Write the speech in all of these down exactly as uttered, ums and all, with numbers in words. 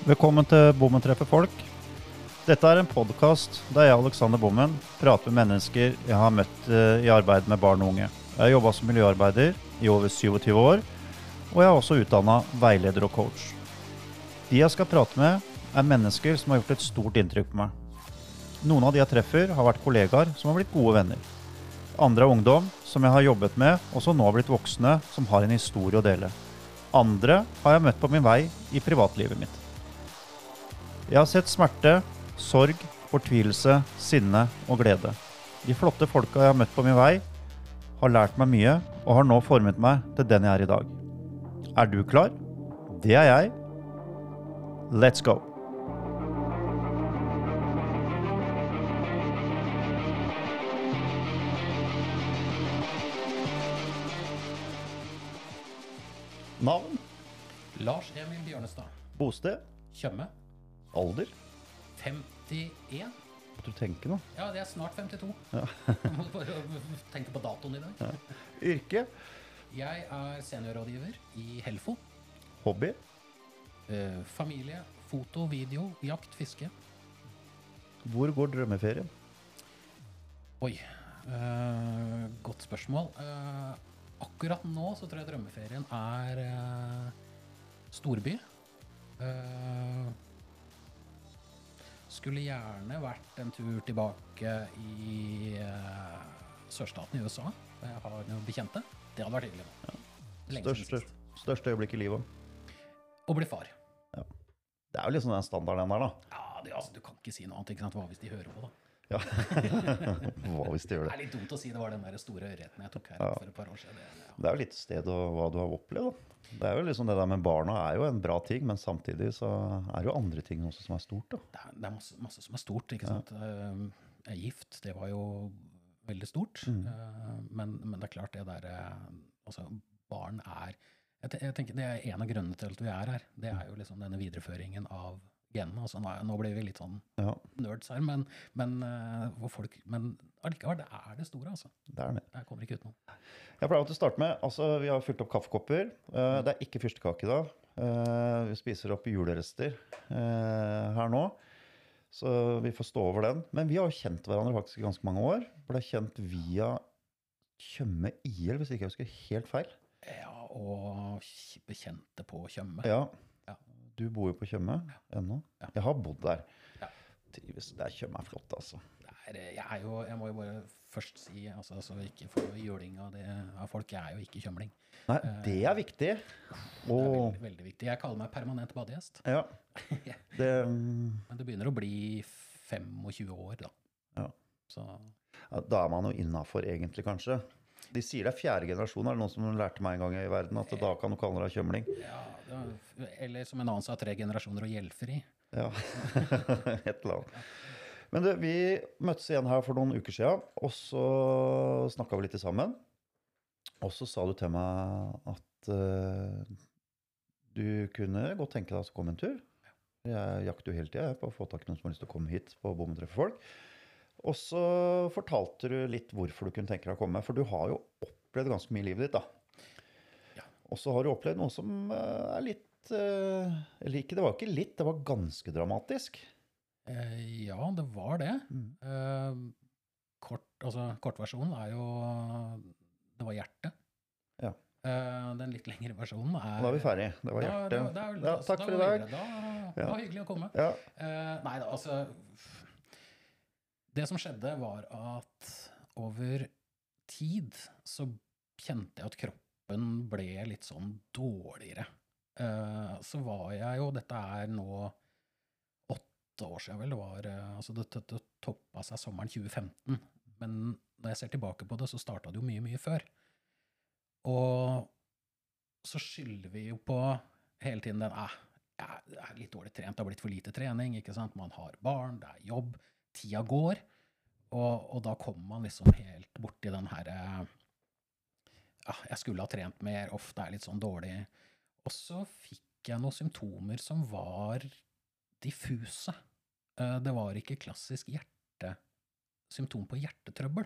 Velkommen til Bommen treffer folk. Dette er en podcast der jeg, Alexander Bommen, prater med mennesker jeg har møtt i arbeid med barn og unge. Jeg har jobbet som miljøarbeider i over syttisyv år, og jeg er også utdannet veileder og coach. De jeg skal prate med er mennesker som har gjort et stort inntrykk på meg. Noen av de jeg treffer har vært kollegaer som har blitt gode venner. Andre er ungdom som jeg har jobbet med, og som nå har blitt voksne som har en historie å dele. Andre har jeg møtt på min vei i privatlivet mitt. Jeg har sett smerte, sorg, fortvilelse, sinne og glede. De flotte folka jeg har møtt på min vei har lært meg mye og har nå formet meg til den jeg er i dag. Er du klar? Det er jeg. Let's go! Navn? Lars Emil Bjørnestad. Bosted? Tjøme. Alder? femtien. Hva du tenker nå? Ja, det er snart femtito. Ja. Jeg må bare tenke på datoen i dag. Ja. Yrke? Jeg er seniorrådgiver i Helfo. Hobby? Eh, familie, foto, video, jakt, fiske. Hvor går drømmeferien? Oi, eh, godt spørsmål. Eh, akkurat nå så tror jeg drømmeferien er eh, storby. Eh, Skulle gjerne vært en tur tilbake i uh, sørstaten i U S A. Jeg har noen bekjente. Det hadde vært hyggelig. Ja. Lenge Største, siden sist. største øyeblikk i livet? Å bli far. Ja. Det er jo liksom den standarden der da. Ja, det, altså, du kan ikke si noe annet, ikke sant? Hva hvis de hører på da? Ja. Hva hvis de gjør Det det? er litt dumt å si det var den der store ørreten jeg tok her Ja. for et par år siden. Det, ja. Det er jo litt sted og hva du har opplevd da. Det er jo liksom det der med barna er jo en bra ting, men samtidig så er det jo andre ting også som er stort da. Det er, det er masse, masse som er stort, ikke Ja. sant? Uh, jeg er gift, det var jo veldig stort. Mm. Uh, men, men det er klart det der, uh, altså barn er, jeg, te- jeg tenker det er en av grunnene til at vi er her. Det er jo liksom denne videreføringen av genene. Altså nå, er- nå blir vi litt sånn Ja, nerds her, men, men, uh, hvor folk, men allikevel, det er det store altså. det er det. Jeg kommer ikke utenom. Jeg pleier alltid å starte med, altså vi har fylt opp kaffekopper. Eh, det er ikke fyrstekake da. Eh, vi spiser opp julerester eh, her nå. Så vi får stå over den. Men vi har jo kjent hverandre faktisk i ganske mange år. Ble kjent via Tjøme I L, hvis ikke jeg husker helt feil. Ja, og bekjente på Tjøme. Ja, Ja. du bor jo på Tjøme ennå. Ja. Jeg har bodd der. Ja. Trives, det er Tjøme er flott altså. Det er, jeg, er jo, jeg må jo bare først si, altså, så vi ikke får juling av, det, av folk, jeg er jo ikke kjømling. Nei, det er viktig. Det er Og, veldig, veldig viktig. Jeg kaller meg permanent badegjest. ja, det, mm, Men det begynner å bli tjuefem år da. Ja. Så, ja, da er man jo innenfor egentlig kanskje. De sier det er fjerde generasjon, er det noen som lærte meg en gang i verden, at da kan du kalle deg kjømling. ja, det, eller som en annen sa, tre generasjoner og gjeldfri. Ja, et eller annet. Men du, vi møttes igjen her for noen uker siden, og så snakket vi litt sammen. Og så sa du til meg at eh, du kunne godt tenke deg å komme en tur. Jeg jakter jo hele tiden på å få tak i noen som har lyst til å komme hit på Bommen treffer folk. Og så fortalte du litt hvorfor du kunne tenke deg å komme, for du har jo opplevd ganske mye i livet ditt da. Ja. Og så har du opplevd noe som eh, er litt, eh, eller ikke, det var ikke litt, det var ganske dramatisk. Eh, ja, det var det. Mm. Eh, kort, altså, kortversjonen er jo, det var hjertet. Ja. Eh, den litt lengre versjonen er... Da er vi ferdig. Det var Ja, hjertet. det var- det er vel- Ja, altså, takk da for i var dag. vi- Da, Ja. det var hyggelig å komme. Ja. Eh, nei da, altså det som skjedde var at over tid så kjente jeg at kroppen ble litt sånn dårligere. Eh, så var jeg jo, dette er nå åtte år siden vel, det var, eh, altså det, det, det toppet seg sommeren tjue femten, men når jeg ser tilbake på det, så startet det jo mye, mye før. Og så skylder vi jo på hele tiden den, eh, jeg er litt dårlig trent, det har blitt for lite trening, ikke sant? Man har barn, det er jobb, tida går, og, og da kommer man liksom helt bort i den her, eh, ja, jeg skulle ha trent mer, ofte er litt sånn dårlig. Og så fikk jeg noen symptomer som var diffuse. Eh, Det var ikke klassisk hjerte, symptom på hjertetrøbbel.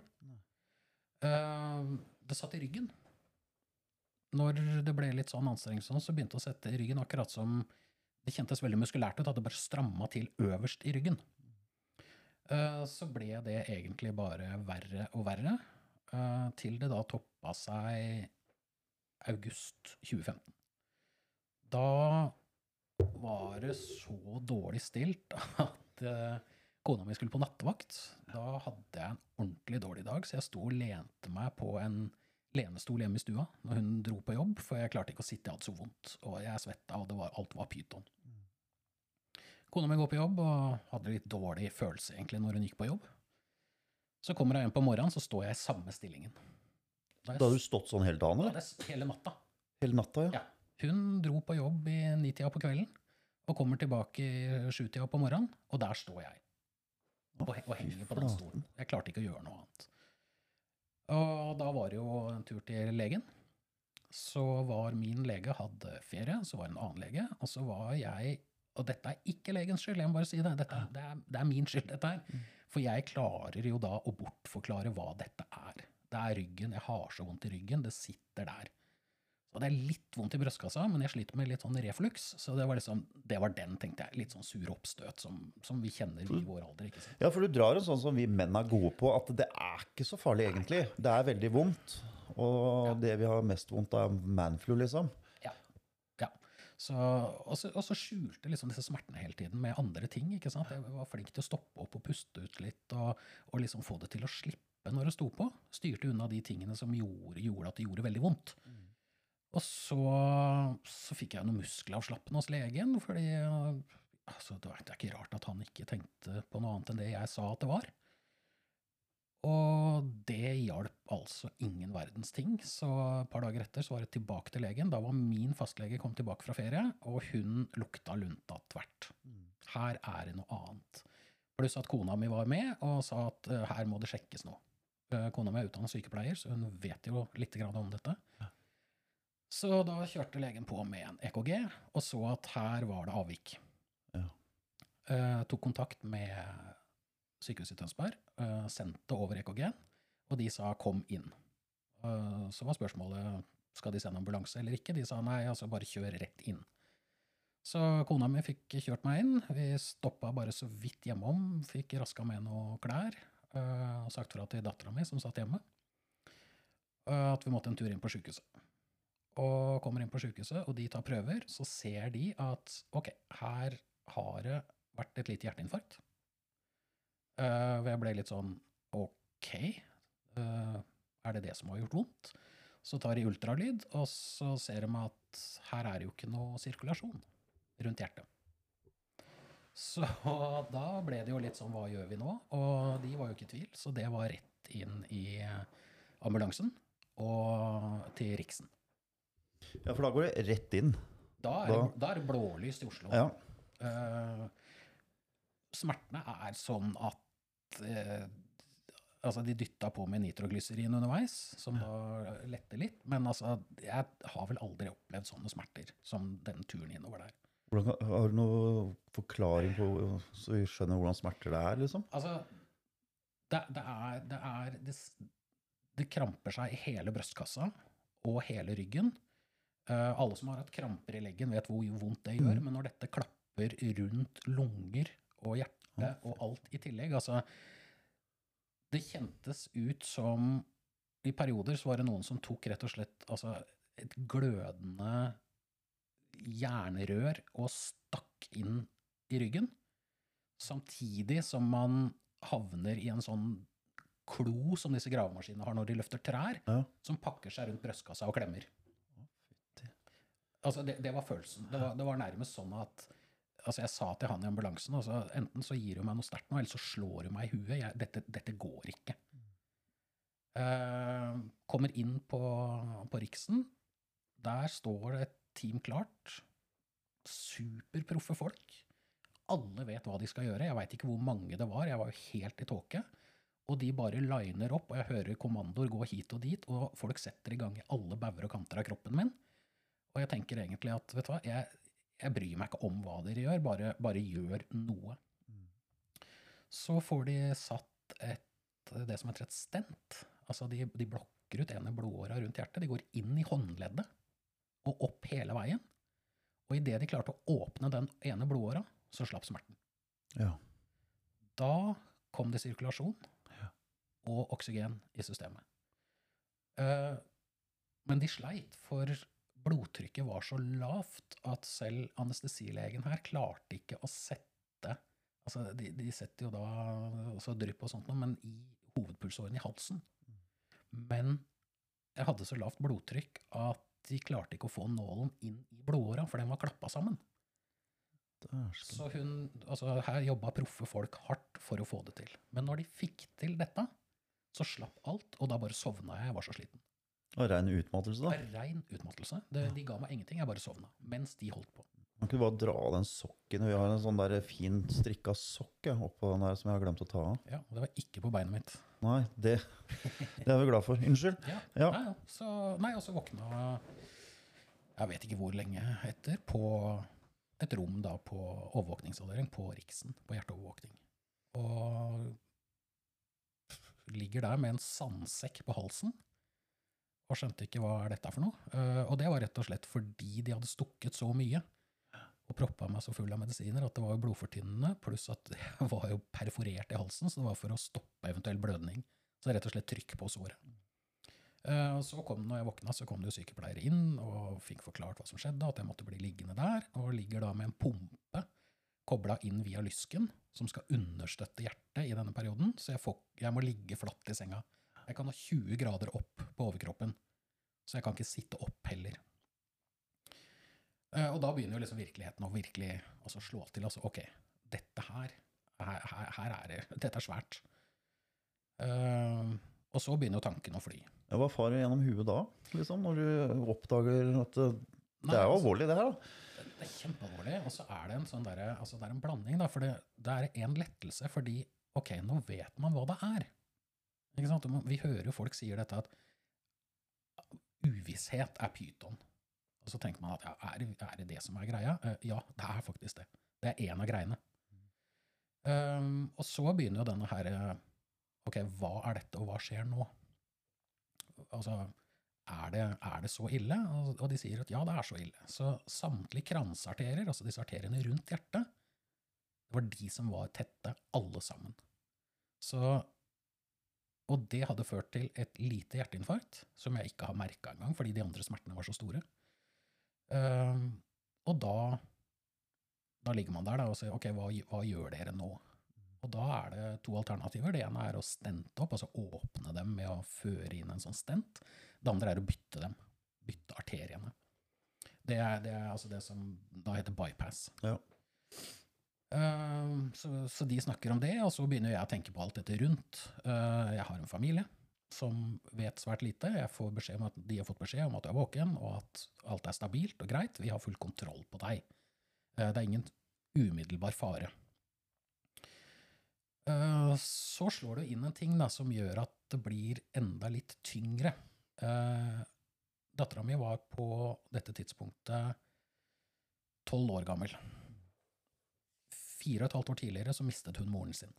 Eh, Det satt i ryggen. Når det ble litt sånn anstrengelse, så begynte det å sette i ryggen, akkurat som det kjentes veldig muskulært ut, at det bare strammet til øverst i ryggen. Uh, så ble det egentlig bare verre og verre, uh, til det da toppet seg august tjue femten. Da var det så dårlig stilt at uh, kona mi skulle på nattevakt. Da hadde jeg en ordentlig dårlig dag, så jeg sto og lente meg på en lenestol hjemme i stua når hun dro på jobb, for jeg klarte ikke å sitte, jeg hadde så vondt, og jeg svettet, og det var, alt var pyton. Kona mi går på jobb, og hadde litt dårlig følelse egentlig når hun gikk på jobb. Så kommer jeg hjem på morgenen, så står jeg i samme stillingen. Da, jeg, da har du stått sånn hele dagen, eller? Ja, det er hele natta. Hele natta, ja. Ja. Hun dro på jobb i nitida på kvelden, og kommer tilbake i sjutida på morgenen, og der står jeg. Og, og henger på den stolen. Jeg klarte ikke å gjøre noe annet. Og da var det jo en tur til legen. Så var min lege hadde ferie, så var det en annen lege, og så var jeg, og dette er ikke legens skyld, jeg må bare si det, dette, det, er, det er min skyld dette her. For jeg klarer jo da å bortforklare hva dette er. Det er ryggen, jeg har så vondt i ryggen, det sitter der. Og det er litt vondt i brøstkassa, men jeg sliter med litt sånn reflux, så det var liksom, det var den, tenkte jeg, litt sånn sur oppstøt som, som vi kjenner vi i vår alder, ikke sant? Ja, for du drar en sånn som vi menn er gode på, at det er ikke så farlig egentlig. Det er veldig vondt, og ja. Det vi har mest vondt er manflu, liksom. Ja, ja. Så, og, så, og så skjulte liksom disse smertene hele tiden med andre ting, ikke sant? Jeg var flink til å stoppe opp og puste ut litt, og, og liksom få det til å slippe når det sto på. Styrte unna de tingene som gjorde, gjorde at det gjorde veldig vondt. Mm. Og så, så fikk jeg noe muskelavslappende hos legen, fordi altså, det er ikke rart at han ikke tenkte på noe annet enn det jeg sa at det var. Og det hjalp altså ingen verdens ting, så et par dager etter så var jeg tilbake til legen. Da var min fastlege kommet tilbake fra ferie, og hun lukta lunta tvert. Her er det noe annet. Pluss at kona mi var med og sa at uh, her må det sjekkes noe. Uh, kona mi er utdannet sykepleier, så hun vet jo litt grann om dette. Så da kjørte legen på med en E K G, og så at her var det avvik. Ja. Uh, tok kontakt med sykehuset i Tønsberg, uh, sendte over E K G, og de sa kom inn. Uh, så var spørsmålet, skal de sende ambulanse eller ikke? De sa nei, altså bare kjør rett inn. Så kona mi fikk kjørt meg inn, vi stoppet bare så vidt hjemom, fikk raska med noen klær, uh, og sagt fra til datteren min som satt hjemme, uh, at vi måtte en tur inn på sykehuset. Og kommer inn på sykehuset, og de tar prøver, så ser de at, ok, her har det vært et lite hjerteinfarkt. Uh, jeg ble litt sånn, ok, uh, er det det som har gjort vondt? Så tar de ultralyd, og så ser de at her er jo ikke noe sirkulasjon rundt hjertet. Så da ble det jo litt sånn, hva gjør vi nå? Og de var jo ikke i tvil, så det var rett inn i ambulansen og til Riksen. Ja, for da går det rett inn. Da er, da... Da er det blålyst i Oslo. Ja. Uh, smertene er sånn at uh, altså de dyttet på med nitroglycerin underveis, som da lette litt, men altså, jeg har vel aldri opplevd sånne smerter som den turen innover der. Hvordan, har du noen forklaring på, så vi skjønner hvordan smerter det er, liksom? Altså, det, det er, det er, det, det kramper seg i hele brøstkassa og hele ryggen. Uh, alle som har hatt kramper i leggen vet hvor vondt det gjør, mm. men når dette klapper rundt lunger og hjerte og alt i tillegg, altså, det kjentes ut som, i perioder så var det noen som tok rett og slett, altså, et glødende jernrør og stakk inn i ryggen, samtidig som man havner i en sånn klo som disse gravemaskinene har når de løfter trær, ja. Som pakker seg rundt brøstkassa og klemmer. Altså, det, det var følelsen. Det var, det var nærmest sånn at altså jeg sa til han i ambulansen, altså, enten så gir hun meg noe sterkt nå, eller så slår hun meg i huet. Jeg, dette, dette går ikke. Uh, kommer inn på, på Riksen. Der står det et team klart. Superproffe folk. Alle vet hva de skal gjøre. Jeg vet ikke hvor mange det var. Jeg var jo helt i tåke. Og de bare liner opp, og jeg hører kommandoer gå hit og dit, og folk setter i gang i alle bauger og kanter av kroppen min. Og jeg tenker egentlig at, vet du hva, jeg, jeg bryr meg ikke om hva dere gjør, bare, bare gjør noe. Mm. Så får de satt et, det som heter et stent. Altså de, de blokker ut ene blodåra rundt hjertet, de går inn i håndleddet og opp hele veien. Og i det de klarte å åpne den ene blodåra, så slapp smerten. Ja. Da kom det sirkulasjon Ja. og oksygen i systemet. Uh, men de sleit, for blodtrykket var så lavt at selv anestesilegen her klarte ikke å sette, altså de, de setter jo da også drypp og sånt, men i hovedpulsåren i halsen. Men jeg hadde så lavt blodtrykk at de klarte ikke å få nålen inn i blodåra, for den var klappet sammen. Så hun, altså her jobbet proffe folk hardt for å få det til. Men når de fikk til dette, så slapp alt, og da bare sovna jeg, jeg var så sliten. Og ren utmattelse da? Det var ren utmattelse. Det, de ga meg ingenting, jeg bare sovna, mens de holdt på. Man kunne bare dra av den sokken, vi har en sånn der fin strikka sokk ja, oppå den der som jeg har glemt å ta av. Ja, og det var ikke på beinet mitt. Nei, det, det er vi glad for. Unnskyld. Ja, Ja. Nei, ja. Så, nei, og så våkna, jeg vet ikke hvor lenge etter, på et rom da på overvåkningsavdeling på Riksen, på hjerteovervåkning. Og ligger der med en sandsekk på halsen, og skjønte ikke hva er dette for noe. Uh, og det var rett og slett fordi de hadde stukket så mye, og proppet meg så full av medisiner, at det var jo blodfortynnende, pluss at jeg var jo perforert i halsen, så det var for å stoppe eventuell blødning. Så det er rett og slett trykk på såret. Uh, så kom, når jeg våkna, så kom det jo sykepleiere inn, og fikk forklart hva som skjedde, at jeg måtte bli liggende der, og ligger da med en pumpe, koblet inn via lysken, som skal understøtte hjertet i denne perioden, så jeg, får, jeg må ligge flatt i senga. Jeg kan ha tjue grader opp på overkroppen, så jeg kan ikke sitte opp heller. Uh, og da begynner jo liksom virkeligheten å virkelig altså, slå til, altså, ok, dette her, her, her, her er det, dette er svært. Uh, og så begynner jo tanken å fly. Ja, hva farer gjennom huet da, liksom, når du oppdager at det, det Nei, er jo altså, alvorlig det her da? Det er kjempealvorlig, og så er det en sånn der, altså det er en blanding da, for det, det er en lettelse, fordi, ok, nå vet man hva det er. Ikke sant? Vi hører jo folk sier dette at uvisshet er pyton. Og så tenker man at ja, er, det, er det det som er greia? Uh, ja, det er faktisk det. Det er en av greiene. Um, og så begynner jo denne her, ok, hva er dette, og hva skjer nå? Altså, er det, er det så ille? Og, og de sier at ja, det er så ille. Så samtlige kransarterier, altså disse arteriene rundt hjertet, det var de som var tette, alle sammen. Så, og det hadde ført til et lite hjerteinfarkt, som jeg ikke har merket engang, fordi de andre smertene var så store. Um, og da, da ligger man der da, og sier, ok, hva, hva gjør dere nå? Og da er det to alternativer. Det ene er å stente opp, altså åpne dem med å føre inn en sånn stent. Det andre er å bytte dem, bytte arteriene. Det er, det er altså det som da heter bypass. Ja. Uh, så, så de snakker om det, og så begynner jeg å tenke på alt dette rundt. Uh, jeg har en familie som vet svært lite. Jeg får beskjed om at de har fått beskjed om at du er våken, og at alt er stabilt og greit. Vi har full kontroll på deg. Uh, det er ingen umiddelbar fare. Uh, så slår du inn en ting da, som gjør at det blir enda litt tyngre. Uh, datteren min var på dette tidspunktet tolv år gammel. Fire og et halvt år tidligere så mistet hun moren sin.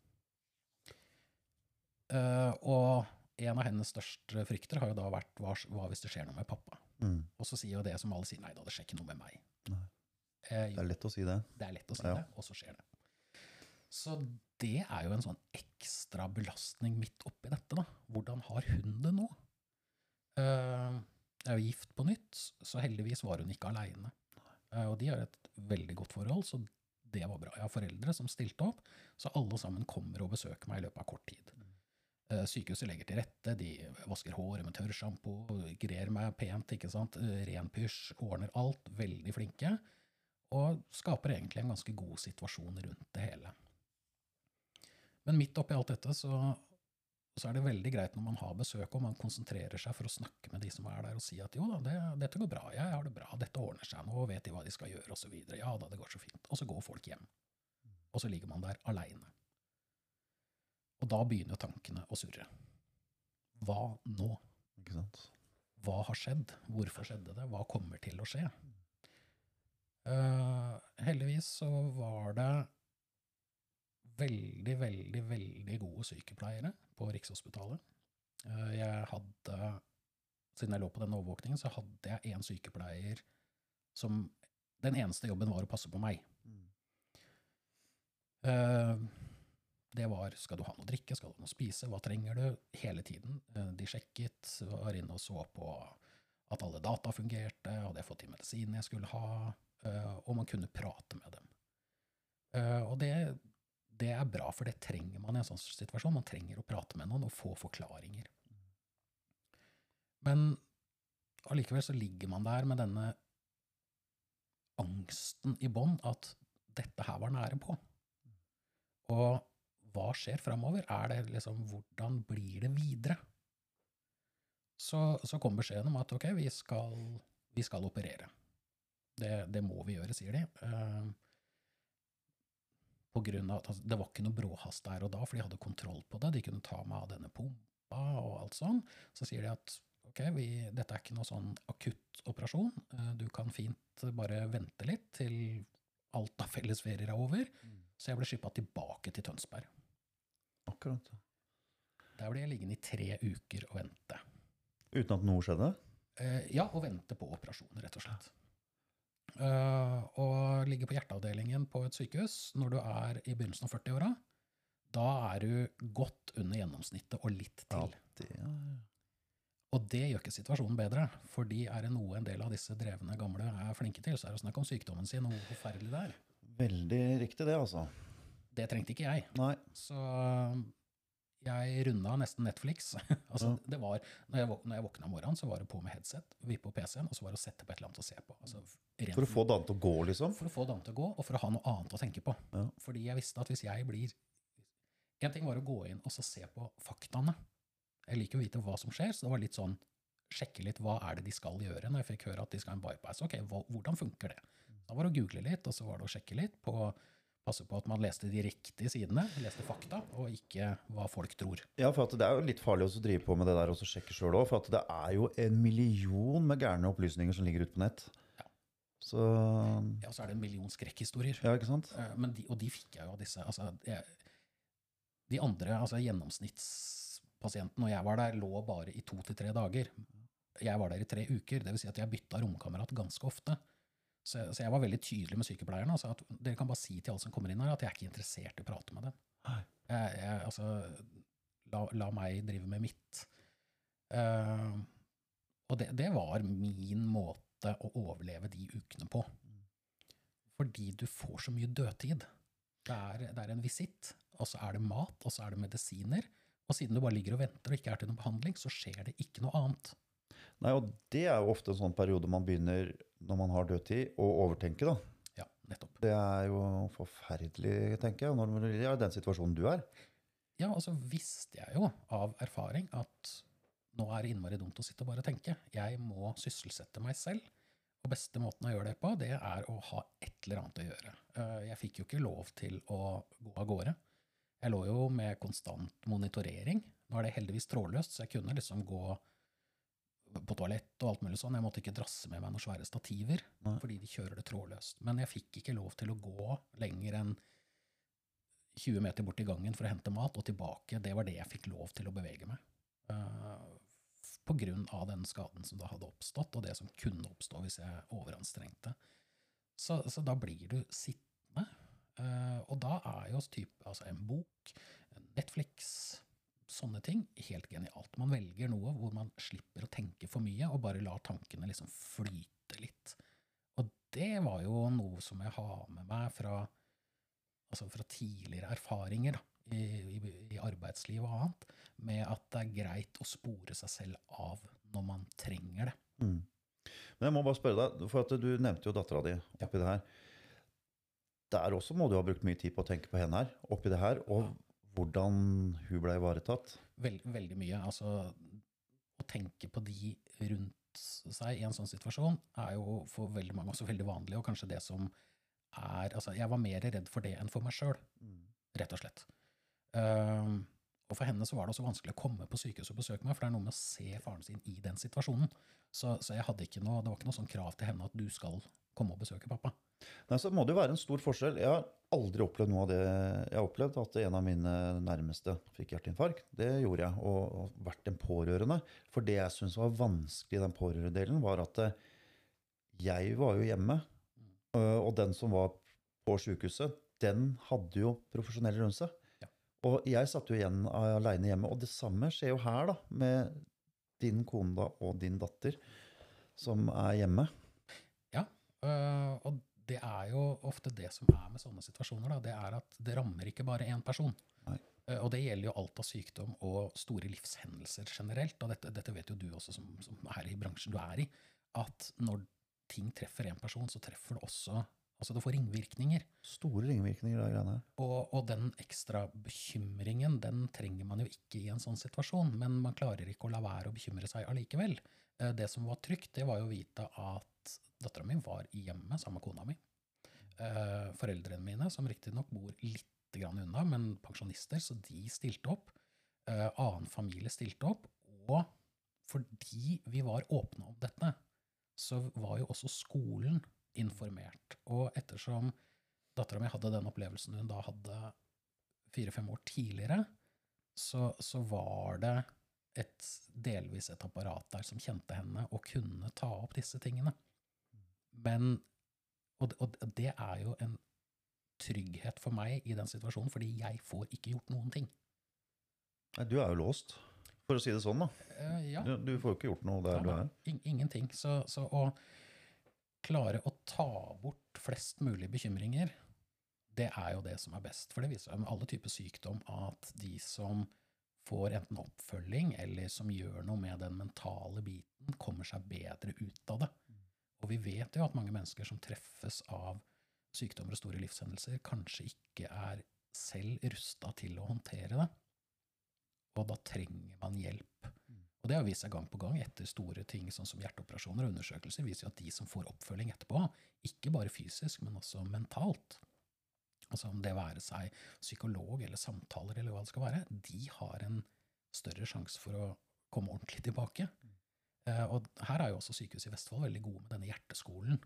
Uh, og en av hennes største frykter har jo da vært hva, hva hvis det skjer noe med pappa. Mm. Og så sier jo det som alle sier, nei da, det skjer ikke noe med meg. Nei. Uh, Det er lett å si det. Det er lett å si Ja. det, og så skjer det. Så det er jo en sånn ekstra belastning midt oppi dette da. Hvordan har hun det nå? Uh, jeg er jo gift på nytt, så heldigvis var hun ikke alene. Uh, og de har et veldig godt forhold, så det var bra. Jeg har foreldre som stilte opp, så alle sammen kommer og besøker meg i løpet av kort tid. Uh, sykehuset legger til rette, de vasker håret med tørrshampoo, grer meg pent, ikke sant? Uh, ren pysj, ordner alt, veldig flinke, og skaper egentlig en ganske god situasjon rundt det hele. Men midt oppi alt dette så, så er det veldig greit når man har besøk, og man konsentrerer seg for å snakke med de som er der og si at jo da, det, dette går bra, jeg har det bra, dette ordner seg, nå vet de hva de skal gjøre og så videre. Ja da, det går så fint. Og så går folk hjem. Og så ligger man der alene. Og da begynner tankene å surre. Hva nå? Ikke sant? Hva har skjedd? Hvorfor skjedde det? Hva kommer til å skje? Uh, heldigvis så var det veldig, veldig, veldig gode sykepleiere på Rikshospitalet. Uh, jeg hadde, siden jeg lå på denne overvåkningen, så hadde jeg en sykepleier som den eneste jobben var å passe på meg. Mm. Uh, det var, skal du ha noe drikke, skal du ha noe spise, hva trenger du? Hele tiden. Uh, de sjekket, var inne og så på at alle data fungerte, hadde jeg fått de medisinene jeg skulle ha, uh, og man kunne prate med dem. Uh, og det, det er bra, for det trenger man i en sånn situasjon. Man trenger å prate med noen og få forklaringer. Men allikevel så ligger man der med denne angsten i bånd at dette her var nære på. Og hva skjer fremover? Er det liksom, hvordan blir det videre? Så, så kom beskjeden om at ok, vi skal, vi skal operere. Det, det må vi gjøre, sier de. Uh, på grunn av at altså, det var ikke noe bråhast der og da, for de hadde kontroll på det. De kunne ta meg av denne pumpa og alt sånn. Så sier de at ok, vi, dette er ikke noe sånn akutt operasjon. Uh, du kan fint bare vente litt til alt av fellesferier er over. Mm. Så jeg ble skippet tilbake til Tønsberg. Akkurat. Der ble jeg liggende i tre uker og vente. Uten at noe skjedde? Uh, ja, og vente på operasjonen, rett og slett. Uh, og ligge på hjerteavdelingen på et sykehus når du er i begynnelsen av førti-åra, da er du godt under gjennomsnittet og litt til. Ja, det er... Og det gjør ikke situasjonen bedre, fordi er det noe en del av disse drevne gamle er flinke til, så er det å snakke om sykdommen sin, noe forferdelig der. Veldig riktig det, altså. Det trengte ikke jeg. Nei. Så jeg rundet nesten Netflix. altså, ja. det var, når jeg, når jeg våknet om morgenen, så var det på med headset, vi på P C-en, og så var det å sette på et eller annet å se på. Altså, for å få dagen til å gå, liksom? For å få dagen til å gå, og for å ha noe annet å tenke på. Ja. Fordi jeg visste at hvis jeg blir... En ting var å gå inn og så se på faktaene. Jeg liker å vite hva som skjer, så det var litt sånn, sjekke litt hva er det de skal gjøre når jeg fikk høre at de skal ha en bypass. Ok, hva, hvordan funker det? Da var det å google litt, og så var det å sjekke litt, på, passe på at man leste de riktige sidene, leste fakta, og ikke hva folk tror. Ja, for at det er jo litt farlig å drive på med det der og så sjekke selv også, for at det er jo en million med gærne opplysninger som ligger ute på nett. Ja. Så... Ja, så er det en million skrekkhistorier. Ja, ikke sant? Men de, og de fikk jeg jo av disse, altså, jeg, de andre, altså gjennomsnitts pasienten, når jeg var der, lå bare i to til tre dager. Jeg var der i tre uker, det vil si at jeg bytta romkamerat ganske ofte. Så, så jeg var veldig tydelig med sykepleierne, og sa at dere kan bare si til alle som kommer inn her, at jeg er ikke interessert i å prate med dem. Jeg, jeg, altså, la, la meg drive med mitt. Uh, og det, det var min måte å overleve de ukene på. Fordi du får så mye dødtid. Det er, det er en visitt, og så er det mat, og så er det medisiner, og siden du bare ligger og venter og ikke er til noen behandling, så skjer det ikke noe annet. Nei, og det er jo ofte en sånn periode man begynner, når man har dødtid, å overtenke da. Ja, nettopp. Det er jo forferdelig, tenker jeg, når du er i den situasjonen du er. Ja, og så visste jeg jo av erfaring at nå er det innmari dumt å sitte og bare tenke. Jeg må sysselsette meg selv, og beste måten å gjøre det på, det er å ha et eller annet å gjøre. Jeg fikk jo ikke lov til å gå av gårde. Jeg lå jo med konstant monitorering. Nå er det heldigvis trådløst, så jeg kunne liksom gå på toalett og alt mulig sånn. Jeg måtte ikke drasse med meg noen svære stativer, Nei. Fordi de kjører det trådløst. Men jeg fikk ikke lov til å gå lenger enn tjue meter bort i gangen for å hente mat, og tilbake. Det var det jeg fikk lov til å bevege meg. Uh, på grunn av den skaden som da hadde oppstått, og det som kunne oppstå hvis jeg overanstrengte. Så, så da blir du sittende. Uh, og da er jo typ, altså en bok, en Netflix, sånne ting, helt genialt. Man velger noe hvor man slipper å tenke for mye, og bare lar tankene liksom flyte litt. Og det var jo noe som jeg har med meg fra, altså fra tidligere erfaringer da, i, i, i arbeidsliv og annet, med at det er greit å spore seg selv av når man trenger det. Mm. Men jeg må bare spørre deg, for at du nevnte jo datteren din oppi det her. Der også må du ha brukt mye tid på å tenke på henne her, oppi det her, og hvordan hun ble ivaretatt. Veld, veldig mye. Altså, å tenke på de rundt seg i en sånn situasjon er jo for veldig mange også veldig vanlig, og kanskje det som er, altså jeg var mer redd for det enn for meg selv, rett og slett. Um, og for henne så var det også vanskelig å komme på sykehus og besøke meg, for det er noe med å se faren sin i den situasjonen. Så, så jeg hadde ikke noe, det var ikke noe sånn krav til henne at du skal komme og besøke pappa. Nei, så må det jo være en stor forskjell. Jeg har aldri opplevd noe av det. Jeg har opplevd at en av mine nærmeste fikk hjerteinfarkt. Det gjorde jeg, og, og vært en pårørende. For det jeg synes var vanskelig i den pårørendelen var at jeg var jo hjemme, øh, og den som var på sykehuset, den hadde jo profesjonelle rundt seg. Ja. Og jeg satt jo igjen alene hjemme, og det samme skjer jo her da, med din kone da, og din datter, som er hjemme. Ja, øh, og det er jo ofte det som er med sånne situasjoner, da. Det er at det rammer ikke bare en person. Nei. Uh, og det gjelder jo alt av sykdom og store livshendelser generelt, og dette, dette vet jo du også som, som er i bransjen du er i, at når ting treffer en person, så treffer det også, altså det får ringvirkninger. Store ringvirkninger av greiene her. Og, og den ekstra bekymringen, den trenger man jo ikke i en sånn situasjon, men man klarer ikke å la være å bekymre seg allikevel. Uh, det som var trygt, det var jo å vite at datteren min var i hjemme sammen med kona mi. Uh, foreldrene mine, som riktig nok bor litt grann unna, men pensjonister, så de stilte opp. Uh, annen familie stilte opp, og fordi vi var åpne om dette, så var jo også skolen informert. Og ettersom datteren min hadde den opplevelsen hun da hadde fire-fem år tidligere, så, så var det et, delvis et apparat der som kjente henne og kunne ta opp disse tingene. Men, og, og det er jo en trygghet for meg i den situasjonen, fordi jeg får ikke gjort noen ting. Nei, du er jo låst, for å si det sånn da. Uh, ja. Du, du får jo ikke gjort noe der ja, du er. In- ingenting. Så, så å klare å ta bort flest mulig bekymringer, det er jo det som er best. For det viser med alle typer sykdom at de som får enten oppfølging, eller som gjør noe med den mentale biten, kommer seg bedre ut av det. Og vi vet jo at mange mennesker som treffes av sykdommer og store livshendelser kanskje ikke er selv rustet til å håndtere det. Og da trenger man hjelp. Og det har vist seg gang på gang etter store ting sånn som hjerteoperasjoner og undersøkelser, viser jo at de som får oppfølging etterpå, ikke bare fysisk, men også mentalt, altså om det være seg psykolog eller samtaler eller hva det skal være, de har en større sjanse for å komme ordentlig tilbake. Og her er jo også Sykehuset i Vestfold veldig gode med denne hjerteskolen,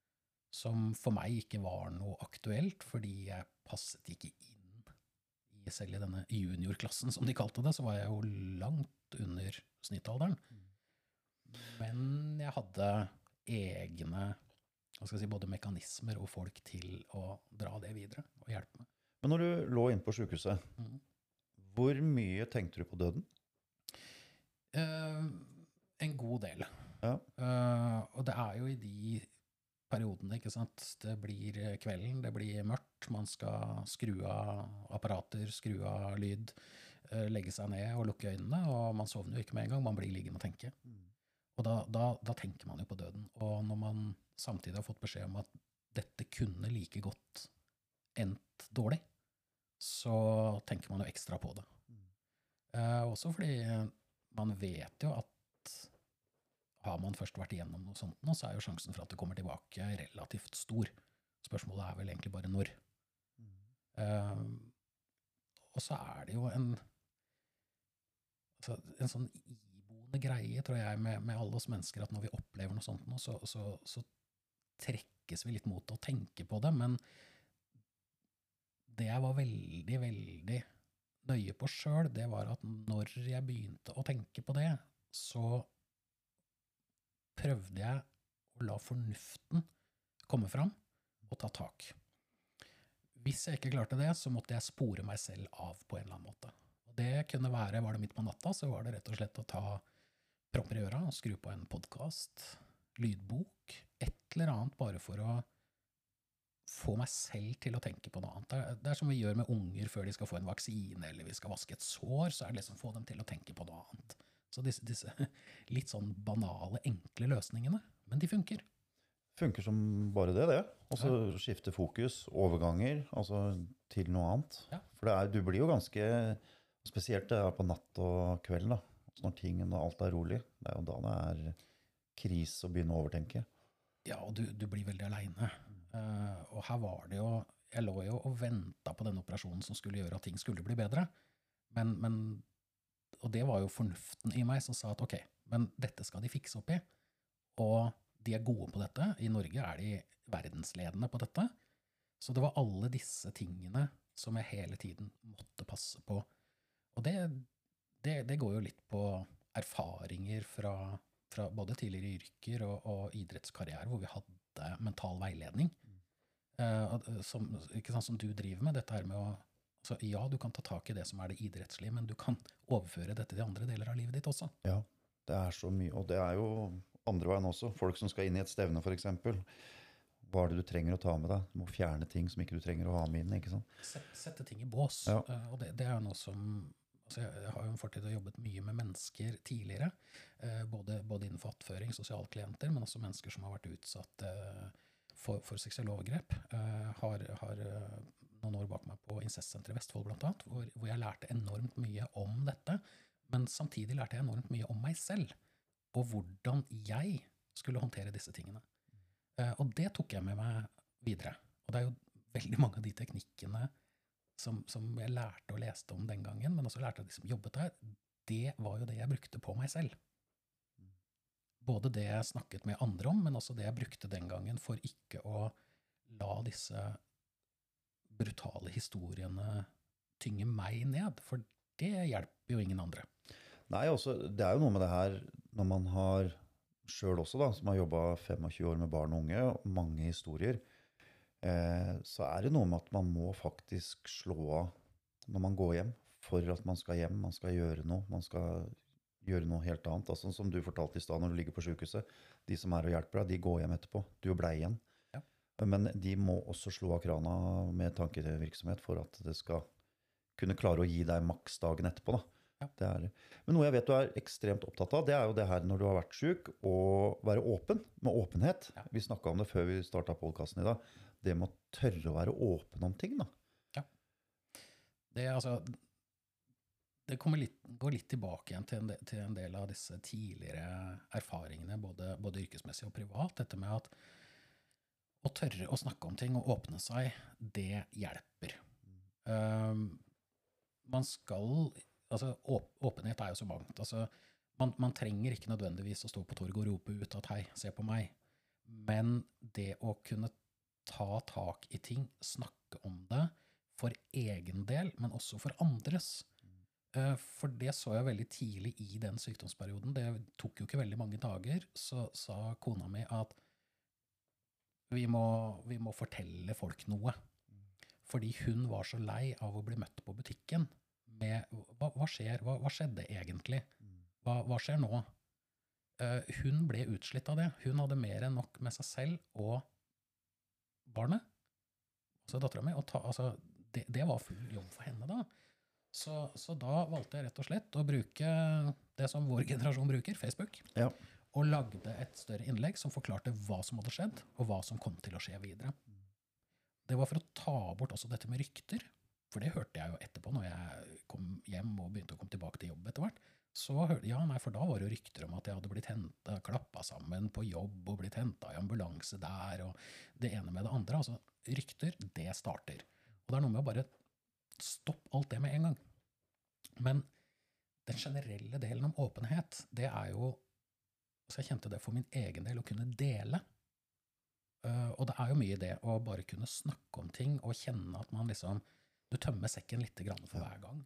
som for meg ikke var noe aktuelt, fordi jeg passet ikke inn i selv i denne juniorklassen, som de kalte det, så var jeg jo langt under snittalderen. Men jeg hadde egne, hva skal jeg si, både mekanismer og folk til å dra det videre og hjelpe meg. Men når du lå inn på sykehuset, mm. hvor mye tenkte du på døden? Uh, en god del. Ja. Uh, og det er jo i de periodene, ikke sant? Det blir kvelden, det blir mørkt, man skal skru av apparater, skru av lyd, uh, legge seg ned og lukke øynene, og man sovner jo ikke med en gang, man blir liggende og tenke. Mm. Og da, da, da tenker man jo på døden. Og når man samtidig har fått beskjed om at dette kunne like godt endt dårlig, så tenker man jo ekstra på det. Mm. Uh, også fordi man vet jo at har man først vært igjennom noe sånt nå, så er jo sjansen for at det kommer tilbake relativt stor. Spørsmålet er vel egentlig bare når. Mm. Uh, og så er det jo en, altså en sånn iboende greie, tror jeg, med, med alle oss mennesker, at når vi opplever noe sånt nå, så, så, så trekkes vi litt mot å tenke på det, men det jeg var veldig, veldig nøye på selv, det var at når jeg begynte å tenke på det, så prøvde jeg å la fornuften komme fram og ta tak. Hvis jeg ikke klarte det, så måtte jeg spore meg selv av på en eller annen måte. Og det kunne være, var det midt på natta, så var det rett og slett å ta propper i øra og skru på en podcast, lydbok, et eller annet bare for å få meg selv til å tenke på noe annet. Det er, det er som vi gjør med unger før de skal få en vaksine, eller vi skal vaske et sår, så er det liksom å få dem til å tenke på noe annet. Så disse, disse litt sånn banale, enkle løsningene, men de funker. Funker som bare det, det. Altså ja. Skifte fokus, overganger, altså til noe annet. Ja. For det er, du blir jo ganske, spesielt det er på natt og kveld da, når tingene og alt er rolig. Det er jo da det er krise å begynne å overtenke. Ja, og du, du blir veldig alene. Uh, og her var det jo, jeg lå jo og ventet på den operasjonen som skulle gjøre at ting skulle bli bedre. Men, men og det var jo fornuften i meg som sa at ok, men dette skal de fikse opp i, og de er gode på dette. I Norge er de verdensledende på dette. Så det var alle disse tingene som jeg hele tiden måtte passe på. Og det, det, det går jo litt på erfaringer fra, fra både tidligere yrker og, og idrettskarriere, hvor vi hadde mental veiledning. eh, som, ikke sant, som du driver med, dette her med å, altså, ja, du kan ta tak i det som er det idrettslige, men du kan overføre dette til andre deler av livet ditt også. Ja, det er så mye, og det er jo andre veien også. Folk som skal inn i et stevne, for eksempel. Hva er det du trenger å ta med deg? Du må fjerne ting som ikke du trenger å ha med inn, ikke sant? Sette, sette ting i bås, Ja. eh, og det, det er noe som, altså jeg, jeg har jo en fortid og jobbet mye med mennesker tidligere, eh, både, både innenfor attføring, sosialklienter, men også mennesker som har vært utsatt eh, for, for seksuelle overgrep. Eh, har, har eh, noen år bak meg på Incestsenteret i Vestfold blant annet, hvor, hvor jeg lærte enormt mye om dette, men samtidig lærte jeg enormt mye om meg selv, og hvordan jeg skulle håndtere disse tingene. Eh, og det tok jeg med meg videre. Og det er jo veldig mange av de teknikkene som, som jeg lærte og leste om den gangen, men også lærte av de som jobbet der, det var jo det jeg brukte på meg selv. Både det jeg snakket med andre om, men også det jeg brukte den gangen for ikke å la disse brutale historiene tynge meg ned, for det hjelper jo ingen andre. Nei, også, det er jo noe med det her, når man har selv også da, som har jobbet tjuefem år med barn og unge, og mange historier, eh, så er det noe med at man må faktisk slå av når man går hjem, for at man skal hjem, man skal gjøre noe, man skal gjøre noe helt annet. Altså, som du fortalte i stedet når du ligger på sykehuset, de som er og hjelper deg, de går hjem etterpå, du ble igjen. Ja. Men de må også slå av krana med tankevirksomhet for at det skal kunne klare å gi deg maks dagen etterpå da. Ja. Det er, men noe jeg vet du er ekstremt opptatt av, det er jo det her når du har vært syk, å være åpen, med åpenhet. Ja. Vi snakket om det før vi startet podcasten i dag. Det med å tørre å være åpen om ting da. Ja. Det, altså, det kommer litt, går litt tilbake igjen til en, del, til en del av disse tidligere erfaringene, både, både yrkesmessig og privat. Dette med at å tørre å snakke om ting og åpne seg, det hjelper. Mm. Um, man skal... Altså, åpenhet er jo så mangt. Altså, man, man trenger ikke nødvendigvis å stå på torg og rope ut at hei, se på meg. Men det å kunne ta tak i ting, snakke om det for egen del, men også for andres. Mm. For det så jeg veldig tidlig i den sykdomsperioden. Det tok jo ikke veldig mange dager, så sa kona mi at vi må, vi må fortelle folk noe. Mm. Fordi hun var så lei av å bli møtt på butikken med, hva, hva skjer, hva, hva skjedde egentlig, hva, hva skjer nå? Uh, hun ble utslitt av det, hun hadde mer enn nok med seg selv og barnet, altså datteren min, og ta, altså, det, det var full jobb for henne da, så, så da valgte jeg rett og slett å bruke det som vår generasjon bruker, Facebook, ja. Og lagde et større innlegg som forklarte hva som hadde skjedd, og hva som kom til å skje videre. Det var for å ta bort også dette med rykter, for det hørte jeg jo etterpå når jeg kom hjem og begynte å komme tilbake til jobb etter hvert. Så hørte, ja, nei, for da var det jo rykter om at jeg hadde blitt hentet, klappet sammen på jobb og blitt hentet i ambulanse der, og det ene med det andre. Altså, rykter, det starter. Og det er noe med å bare stoppe alt det med en gang. Men den generelle delen om åpenhet, det er jo, så jeg kjente det for min egen del å kunne dele. Uh, og det er jo mye det å bare kunne snakke om ting og kjenne at man liksom, du tømmer sekken litt grann for hver gang.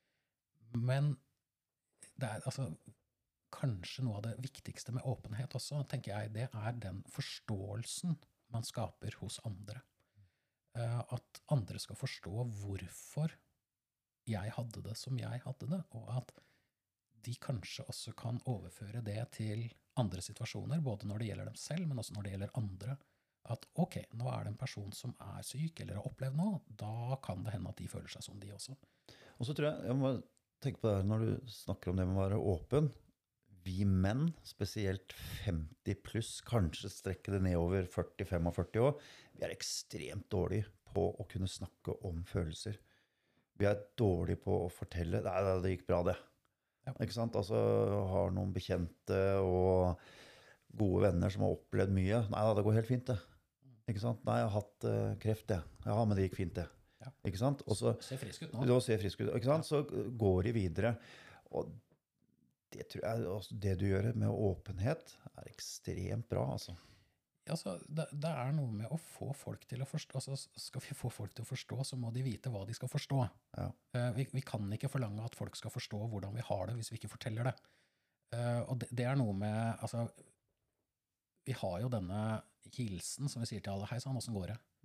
Men det er altså kanskje noe av det viktigste med åpenhet også, tenker jeg, det er den forståelsen man skaper hos andre. Uh, at andre skal forstå hvorfor jeg hadde det som jeg hadde det, og at de kanskje også kan overføre det til andre situasjoner, både når det gjelder dem selv, men også når det gjelder andre. At ok, nå er det en person som er syk eller har opplevd noe, da kan det hende at de føler seg som de også. Og så tror jeg, jeg må tenke på det her når du snakker om det med å være åpen. Vi menn, spesielt femti pluss, kanskje strekker det ned over førti til førtifem år, vi er ekstremt dårlige på å kunne snakke om følelser. Vi er dårlige på å fortelle, nei, det gikk bra det. Ja. Ikke sant? Altså, har noen bekjente og gode venner som har opplevd mye. Nei, det går helt fint det. Ikke sant? Nei, jeg har hatt uh, kreft det. Ja, men det gikk fint det. Ja. Ikke sant? Og så, se frisk ut nå. Da ser frisk ut, ikke sant? Ja. Så går de videre. Og det tror jeg, altså, det du gjør med åpenhet er ekstremt bra, altså. Altså, det, det er noe med å få folk til å forstå, altså skal vi få folk til å forstå, så må de vite hva de skal forstå. Ja. Uh, vi, vi kan ikke forlange at folk skal forstå hvordan vi har det hvis vi ikke forteller det. Uh, og det, det er noe med, altså, vi har jo denne hilsen som vi sier til alle, hei sann, hvordan går det? Mm.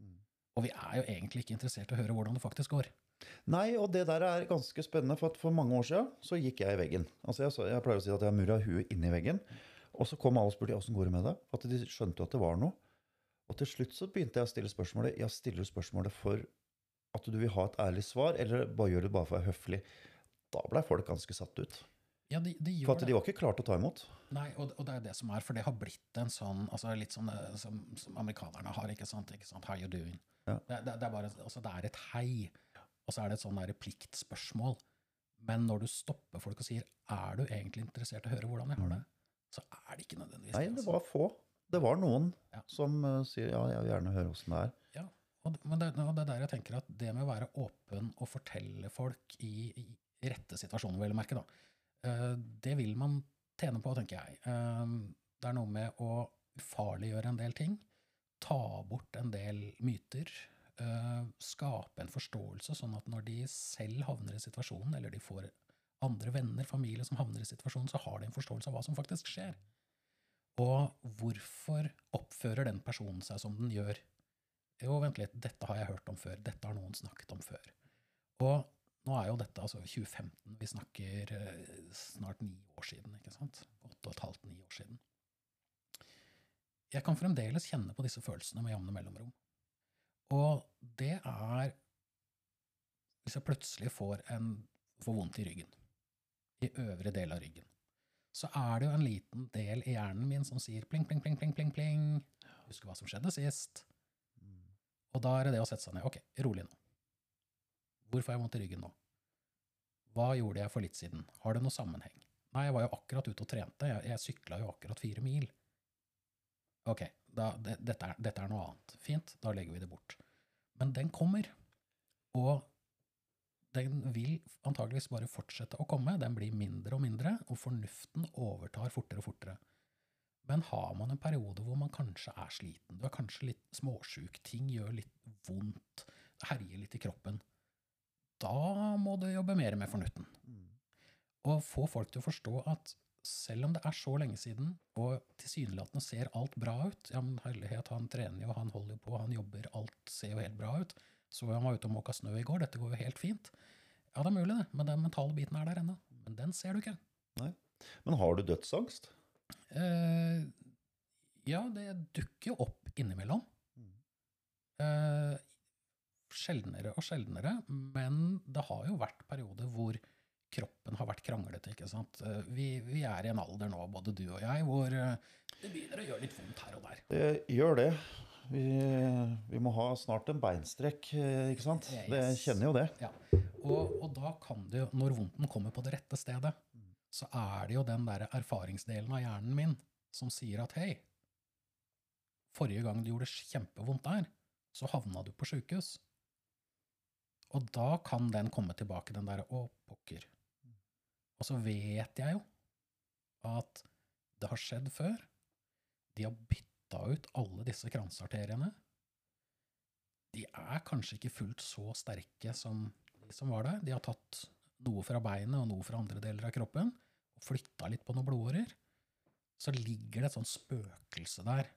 Og vi er jo egentlig ikke interessert i å høre hvordan det faktisk går. Nei, og det der er ganske spennende, for at for mange år siden så gikk jeg i veggen. Altså jeg, jeg pleier å si at jeg murret huet inn i veggen, og så kom alle og spurte, hvordan går det med det? For at de skjønte jo at det var noe. Og til slutt så begynte jeg å stille spørsmålet, jeg stiller spørsmålet for at du vil ha et ærlig svar, eller bare gjør det bare for å være høflig. Da ble folk ganske satt ut. Ja, de, de for at de var ikke klart å ta imot. Nei, og, og det er det som er, for det har blitt en sånn, altså litt sånn som, som amerikanerne har, ikke sant? Ikke sant? How you doing? Ja. Det, det, det, er bare, altså det er et hei, og så er det et sånn der pliktspørsmål. Men når du stopper folk og sier, er du egentlig interessert i å høre hvordan jeg har det? Så er det ikke nødvendigvis. Nei, det var få. Det var noen ja. som uh, sier, ja, jeg vil gjerne høre hvordan det er. Ja, og, men det, og det er der jeg tenker at det med å være åpen og fortelle folk i, i rette situasjoner, vil jeg merke da, uh, det vil man tjene på, tenker jeg. Uh, det er noe med å ufarliggjøre en del ting, ta bort en del myter, uh, skape en forståelse, sånn at når de selv havner i situasjonen, eller de får andre venner, familie som havner i situasjonen, så har de en forståelse av hva som faktisk skjer. Og hvorfor oppfører den personen seg som den gjør? Jo, vent litt, dette har jeg hørt om før, dette har noen snakket om før. Og nå er jo dette altså tjue femten, vi snakker uh, snart ni år siden, ikke sant? Åtte og et halvt, ni år siden. Jeg kan fremdeles kjenne på disse følelsene med jevne mellomrom. Og det er, hvis jeg plutselig får, en, får vondt i ryggen, i øvre del av ryggen, så er det jo en liten del i hjernen min som sier pling, pling, pling, pling, pling, pling. Husker hva som skjedde sist. Og da er det det å sette seg ned. Ok, rolig nå. Hvorfor har jeg vondt i ryggen nå? Hva gjorde jeg for litt siden? Har det noe sammenheng? Nei, jeg var jo akkurat ute og trente. Jeg, jeg syklet jo akkurat fire mil. Ok, da, det, dette, er, dette er noe annet. Fint, da legger vi det bort. Men den kommer, og den vil antageligvis bare fortsette å komme. Den blir mindre og mindre, og fornuften overtar fortere og fortere. Men har man en periode hvor man kanskje er sliten, du er kanskje litt småsjuk, ting gjør litt vondt, det herjer litt i kroppen, da må du jobbe mer med fornuften. Og få folk til å forstå at selv om det er så lenge siden, og tilsynelatende ser alt bra ut, ja, men herlighet, han trener jo, han holder jo på, han jobber, alt ser jo helt bra ut, så han var ute og måka snø i går, dette går jo helt fint. Ja, det er mulig det, men den mentale biten er der ennå. Men den ser du ikke. Nei. Men har du dødsangst? Uh, ja, det dukker jo opp innimellom. Uh, sjeldnere og sjeldnere, men det har jo vært perioder hvor kroppen har vært kranglete, ikke sant? Uh, vi, vi er i en alder nå, både du og jeg, hvor uh, det begynner å gjøre litt vondt her og der. Det gjør det. Vi, vi må ha snart en beinstrekk, ikke sant? Yes. Det kjenner jo det. Ja, og, og da kan det jo, når vondten kommer på det rette stedet, så er det jo den der erfaringsdelen av hjernen min som sier at hei, forrige gang du gjorde kjempevondt der, så havna du på sykehus. Og da kan den komme tilbake, den der, å, pokker. Og så vet jeg jo at det har skjedd før. De har byttet ut alle disse kransarteriene. De er kanskje ikke fullt så sterke som de som var der. De har tatt noe fra beinet og noe fra andre deler av kroppen, og flyttet litt på noen blodårer. Så ligger det et sånt spøkelse der.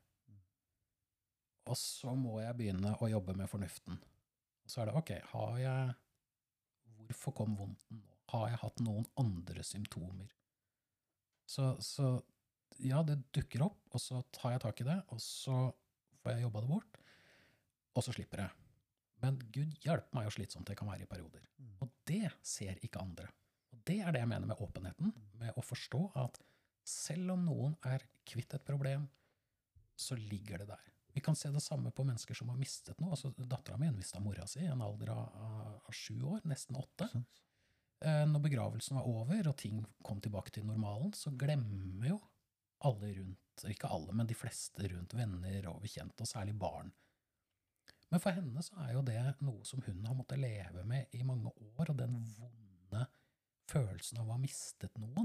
Og så må jeg begynne å jobbe med fornuften. Og så er det, ok, har jeg, hvorfor kom vondten nå? Har jeg hatt noen andre symptomer? Så, så ja, det dukker opp, og så tar jeg tak i det, og så får jeg jobbet det bort, og så slipper jeg. Men Gud hjelper meg jo slitsomt det kan være i perioder. Og det ser ikke andre. Og det er det jeg mener med åpenheten, med å forstå at selv om noen er kvitt et problem, så ligger det der. Vi kan se det samme på mennesker som har mistet noe. Altså, datteren min mistet mora si i en alder av, av sju år, nesten åtte. Når begravelsen var over, og ting kom tilbake til normalen, så glemmer jo alle rundt, ikke alle, men de fleste rundt, venner og bekjente, og særlig barn. Men for henne så er jo det noe som hun har måttet leve med i mange år, og den vonde følelsen av å ha mistet noen.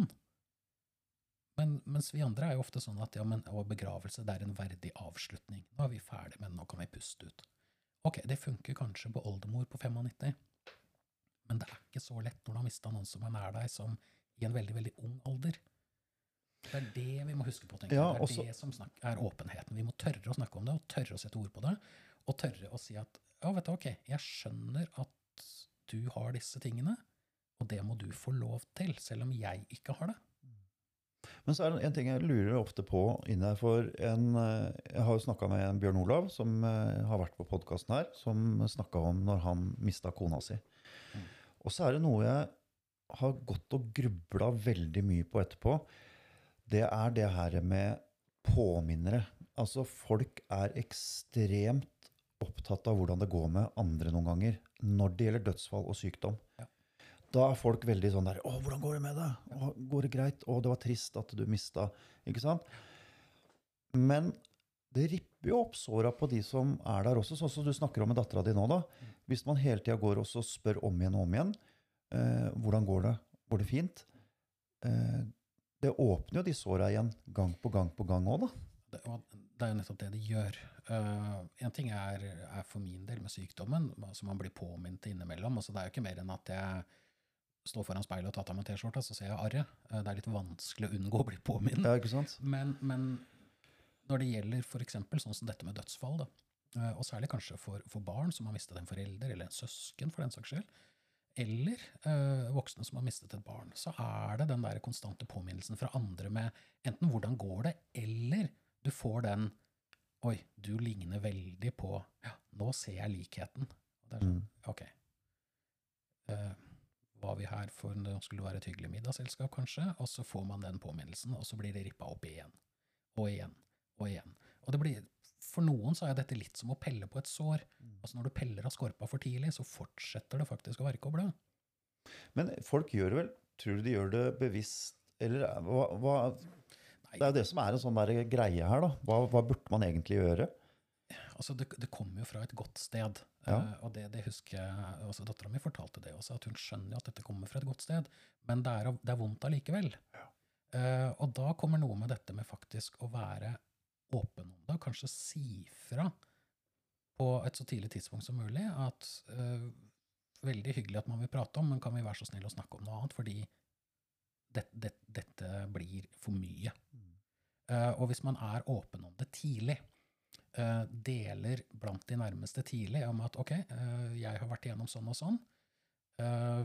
Men, mens vi andre er jo ofte sånn at ja, men, og begravelse, det er en verdig avslutning. Nå er vi ferdig med den, nå kan vi puste ut. Ok, det funker kanskje på oldemor på femognitti, men det er ikke så lett når du har mistet noen som er nær deg, som i en veldig, veldig ung alder. Det er det vi må huske på, tenker jeg. Ja, det er også det som er åpenheten. Vi må tørre å snakke om det, og tørre å sette ord på det. å tørre å si at, ja, vet du, ok, jeg skjønner at du har disse tingene, og det må du få lov til, selv om jeg ikke har det. Men så er det en ting jeg lurer ofte på inne for en, jeg har jo snakket med en Bjørn Olav som har vært på podcasten her, som snakket om når han mistet kona si. Mm. Og så er det noe jeg har gått og grublet veldig mye på etterpå. Det er det her med påminnere. Altså folk er ekstremt opptatt av hvordan det går med andre noen ganger, når det gjelder dødsfall og sykdom. Ja. Da er folk veldig sånn der, «Å, hvordan går det med deg? Å, går det greit? Å, det var trist at du mistet.» Ikke sant? Men det ripper jo opp såra på de som er der også, sånn som du snakker om med datteren din nå da. Hvis man hele tiden går og spør om igjen og om igjen, eh, hvordan går det? Går det fint? Eh, det åpner jo de såra igjen gang på gang på gang også da. Det, det er jo nettopp det de gjør. Uh, en ting er, er for min del med sykdommen, som man blir påminnet innimellom. Altså, det er jo ikke mer enn at jeg står foran speilet og tatt av meg t-skjorta, så ser jeg arret. Uh, det er litt vanskelig å unngå å bli påminnet. Ja, ikke sant? Men, men når det gjelder for eksempel sånn som dette med dødsfall, da, uh, og særlig kanskje for, for barn som har mistet en forelder, eller en søsken for den saks skyld, eller uh, voksne som har mistet et barn, så er det den der konstante påminnelsen fra andre med enten hvordan går det, eller du får den, oi, du ligner veldig på, ja, nå ser jeg likheten. Og det er sånn, mm. ok. Uh, var vi her for det skulle være et hyggelig middagsselskap kanskje, og så får man den påminnelsen, og så blir det rippet opp igjen, og igjen, og igjen. Og det blir, for noen så er dette litt som å pelle på et sår. Mm. Altså når du peller av skorpa for tidlig, så fortsetter det faktisk å verke og blø. Men folk gjør det vel, tror du de gjør det bevisst, eller hva... hva det er jo det som er en sånn der greie her da. Hva, hva burde man egentlig gjøre? Altså, det, det kommer jo fra et godt sted. Ja. Uh, og det, det husker jeg, altså datteren min fortalte det også, at hun skjønner at dette kommer fra et godt sted, men det er, det er vondt allikevel. Ja. Uh, og da kommer noe med dette med faktisk å være åpen om det, og kanskje si fra på et så tidlig tidspunkt som mulig, at uh, veldig hyggelig at man vil prate om, men kan vi være så snill å snakke om noe annet, fordi det, det, dette blir for mye. Mm. Uh, og hvis man er åpen om det tidlig, uh, deler blant de nærmeste tidlig om at, ok, uh, jeg har vært igjennom sånn og sånn. Uh,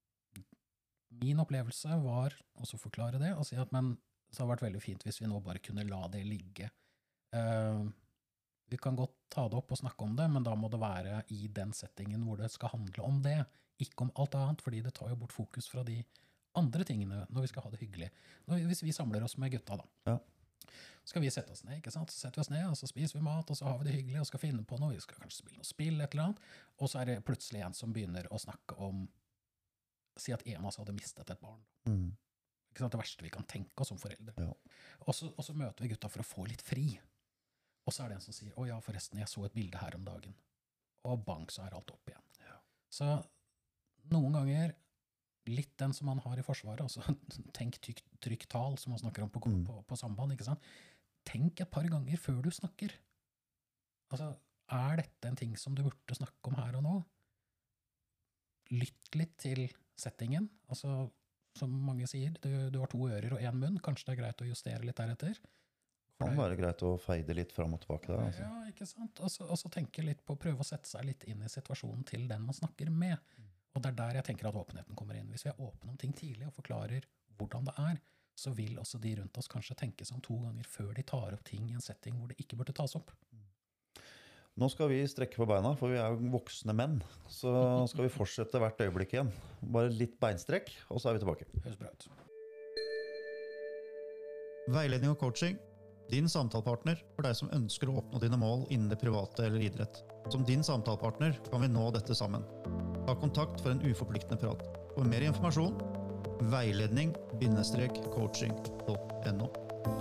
min opplevelse var, og så forklare det, og si at, men det har vært veldig fint hvis vi nå bare kunne la det ligge. Uh, vi kan godt ta det opp og snakke om det, men da må det være i den settingen hvor det skal handle om det, ikke om alt annet, fordi det tar jo bort fokus fra de andre tingene når vi skal ha det hyggelig. Når, hvis vi samler oss med gutta da, ja. Skal vi sette oss ned, ikke sant? Så setter vi oss ned, og så spiser vi mat, og så har vi det hyggelig, og skal finne på noe, vi skal kanskje spille noe spill, et eller annet, og så er det plutselig en som begynner å snakke om, si at en av oss hadde mistet et barn. Mm. Ikke sant? Det verste vi kan tenke oss som foreldre. Ja. Og, så, og så møter vi gutta for å få litt fri. Og så er det en som sier, å ja, forresten, jeg så et bilde her om dagen. Og bang, så er alt opp igjen. Ja. Så noen ganger litt den som man har i forsvaret, altså tenk trygt tal, som man snakker om på, mm. på, på samband, ikke sant? Tenk et par ganger før du snakker. Altså, er dette en ting som du burde snakke om her og nå? Lytt litt til settingen, altså, som mange sier, du, du har to ører og en munn, kanskje det er greit å justere litt deretter. Det kan være greit å feide litt frem og tilbake der, altså. Ja, ikke sant? Og så, og så tenke litt på, prøve å sette seg litt inn i situasjonen til den man snakker med. Mm. Og det er der jeg tenker at åpenheten kommer inn. Hvis vi er åpne om ting tidlig og forklarer hvordan det er, så vil også de rundt oss kanskje tenke seg om to ganger før de tar opp ting i en setting hvor det ikke burde tas opp. Nå skal vi strekke på beina, for vi er jo voksne menn. Så skal vi fortsette hvert øyeblikk igjen. Bare litt beinstrekk, og så er vi tilbake. Høres bra ut. Veiledning og coaching. Din samtalepartner for deg som ønsker å oppnå dine mål innen det private eller idrett. Som din samtalepartner kan vi nå dette sammen. Ta kontakt for en uforpliktende prat. For mer informasjon, veiledning coaching punktum no.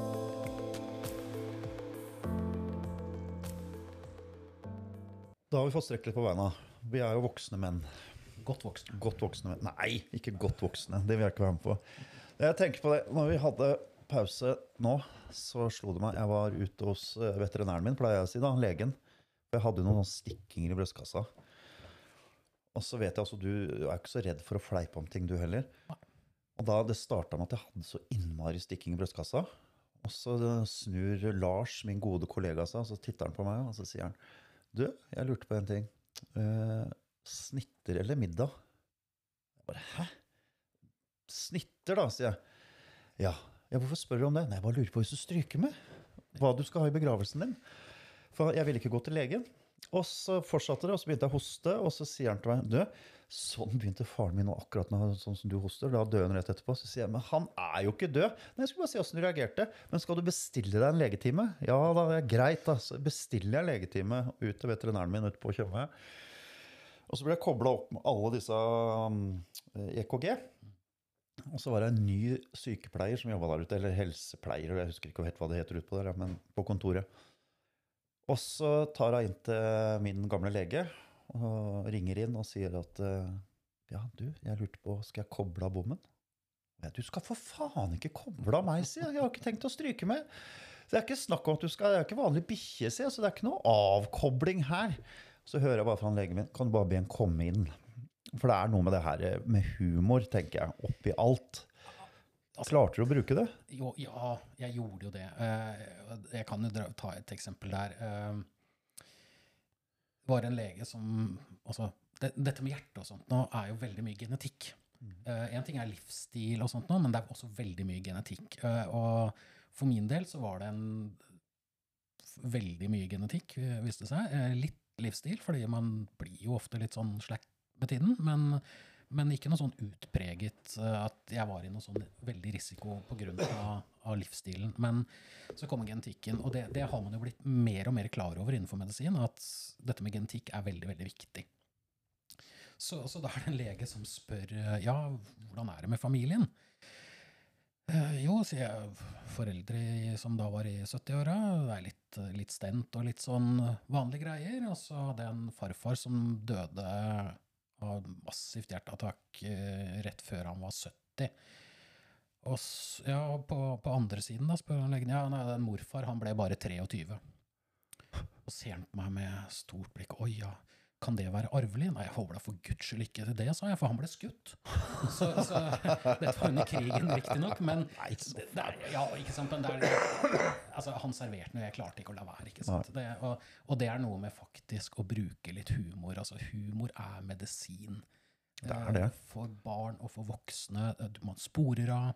Da har vi fått strekk litt på beina. Vi er jo voksne menn. Godt voksne. Godt voksne menn. Nei, ikke godt voksne. Det vil jeg ikke være med på. Jeg tenker på det. Når vi hadde pause nå, så slo det meg. Jeg var ute hos veterinæren min, pleier jeg å si da, legen. Jeg hadde noen stikkinger i brøstkassa. Og så vet jeg altså, du er ikke så redd for å fleipe om ting du heller. Nei. Og da det startet med at jeg hadde så innmari stikking i brøstkassa. Og så snur Lars, min gode kollega, seg, og så titter han på meg, og så sier han, Du, jeg lurte på en ting. Eh, snitter eller middag? Jeg bare, hæ? Snitter da, sier jeg. Ja, ja, hvorfor spør du om det? Nei, jeg bare lurer på hvis du stryker med. Hva du skal ha i begravelsen din. For jeg ville ikke gå til legen. Og så fortsatte det, og så begynte jeg å hoste, og så sier han til meg, du, sånn begynte faren min nå akkurat nå, sånn som du hoster, da døde han rett etterpå. Så sier jeg, men han er jo ikke død. Nei, jeg skulle bare si hvordan du reagerte. Men skal du bestille deg en legetime? Ja, da er det greit da. Så bestiller jeg en legetime ut til veterinæren min ute på Tjøme. Og så ble jeg koblet opp med alle disse um, E K G. Og så var det en ny sykepleier som jobbet der ute, eller helsepleier, jeg husker ikke helt hva det heter ut på der, men på kontoret. Og så tar jeg inn til min gamle lege, og ringer inn og sier at, ja, du, jeg lurte på, skal jeg koble av bommen? Ja, du skal for faen ikke koble av meg, sier jeg. Jeg har ikke tenkt å stryke med. Så det er ikke snakk om at du skal, det er ikke vanlig bikkje, sier jeg, så det er ikke noe avkobling her. Så hører jeg bare fra legen min, kan du bare be en komme inn? For det er noe med det her med humor, tenker jeg, oppi alt. Klarte du å bruke det? Jo, ja, jeg gjorde jo det. Jeg kan jo ta et eksempel der. Det var en lege som, altså, det, dette med hjerte og sånt nå er jo veldig mye genetikk. Mm. En ting er livsstil og sånt nå, men det er også veldig mye genetikk. Og for min del så var det en veldig mye genetikk, viste seg. Litt livsstil, fordi man blir jo ofte litt sånn slekk med tiden, men, men ikke noe sånn utpreget at jeg var i noe sånn veldig risiko på grunn av, av livsstilen. Men så kommer genetikken, og det, det har man jo blitt mer og mer klar over innenfor medisin, at dette med genetikk er veldig, veldig viktig. Så, så da er det en lege som spør, ja, hvordan er det med familien? Eh, jo, sier jeg, foreldre som da var i sytti-åra, det er litt, litt stent og litt sånn vanlige greier, og så hadde jeg en farfar som døde av massivt hjerteattakk eh, rett før han var sytti. Og s- ja, på, på andre siden da, spør han legen, ja, nei, den morfar, han ble bare treogtyve. Og ser han på meg med stort blikk, oi ja, kan det være arvelig? Nei, jeg håper da for Guds skyld ikke det, sa jeg, for han ble skutt. Så, så dette var under krigen, riktig nok, men det, det er, ja, ikke sant, men det er, altså, han serverte noe, jeg klarte ikke å la være, ikke sant? Det, og, og det er noe med faktisk å bruke litt humor, altså humor er medisin. Det er det. For barn og for voksne, man sporer av,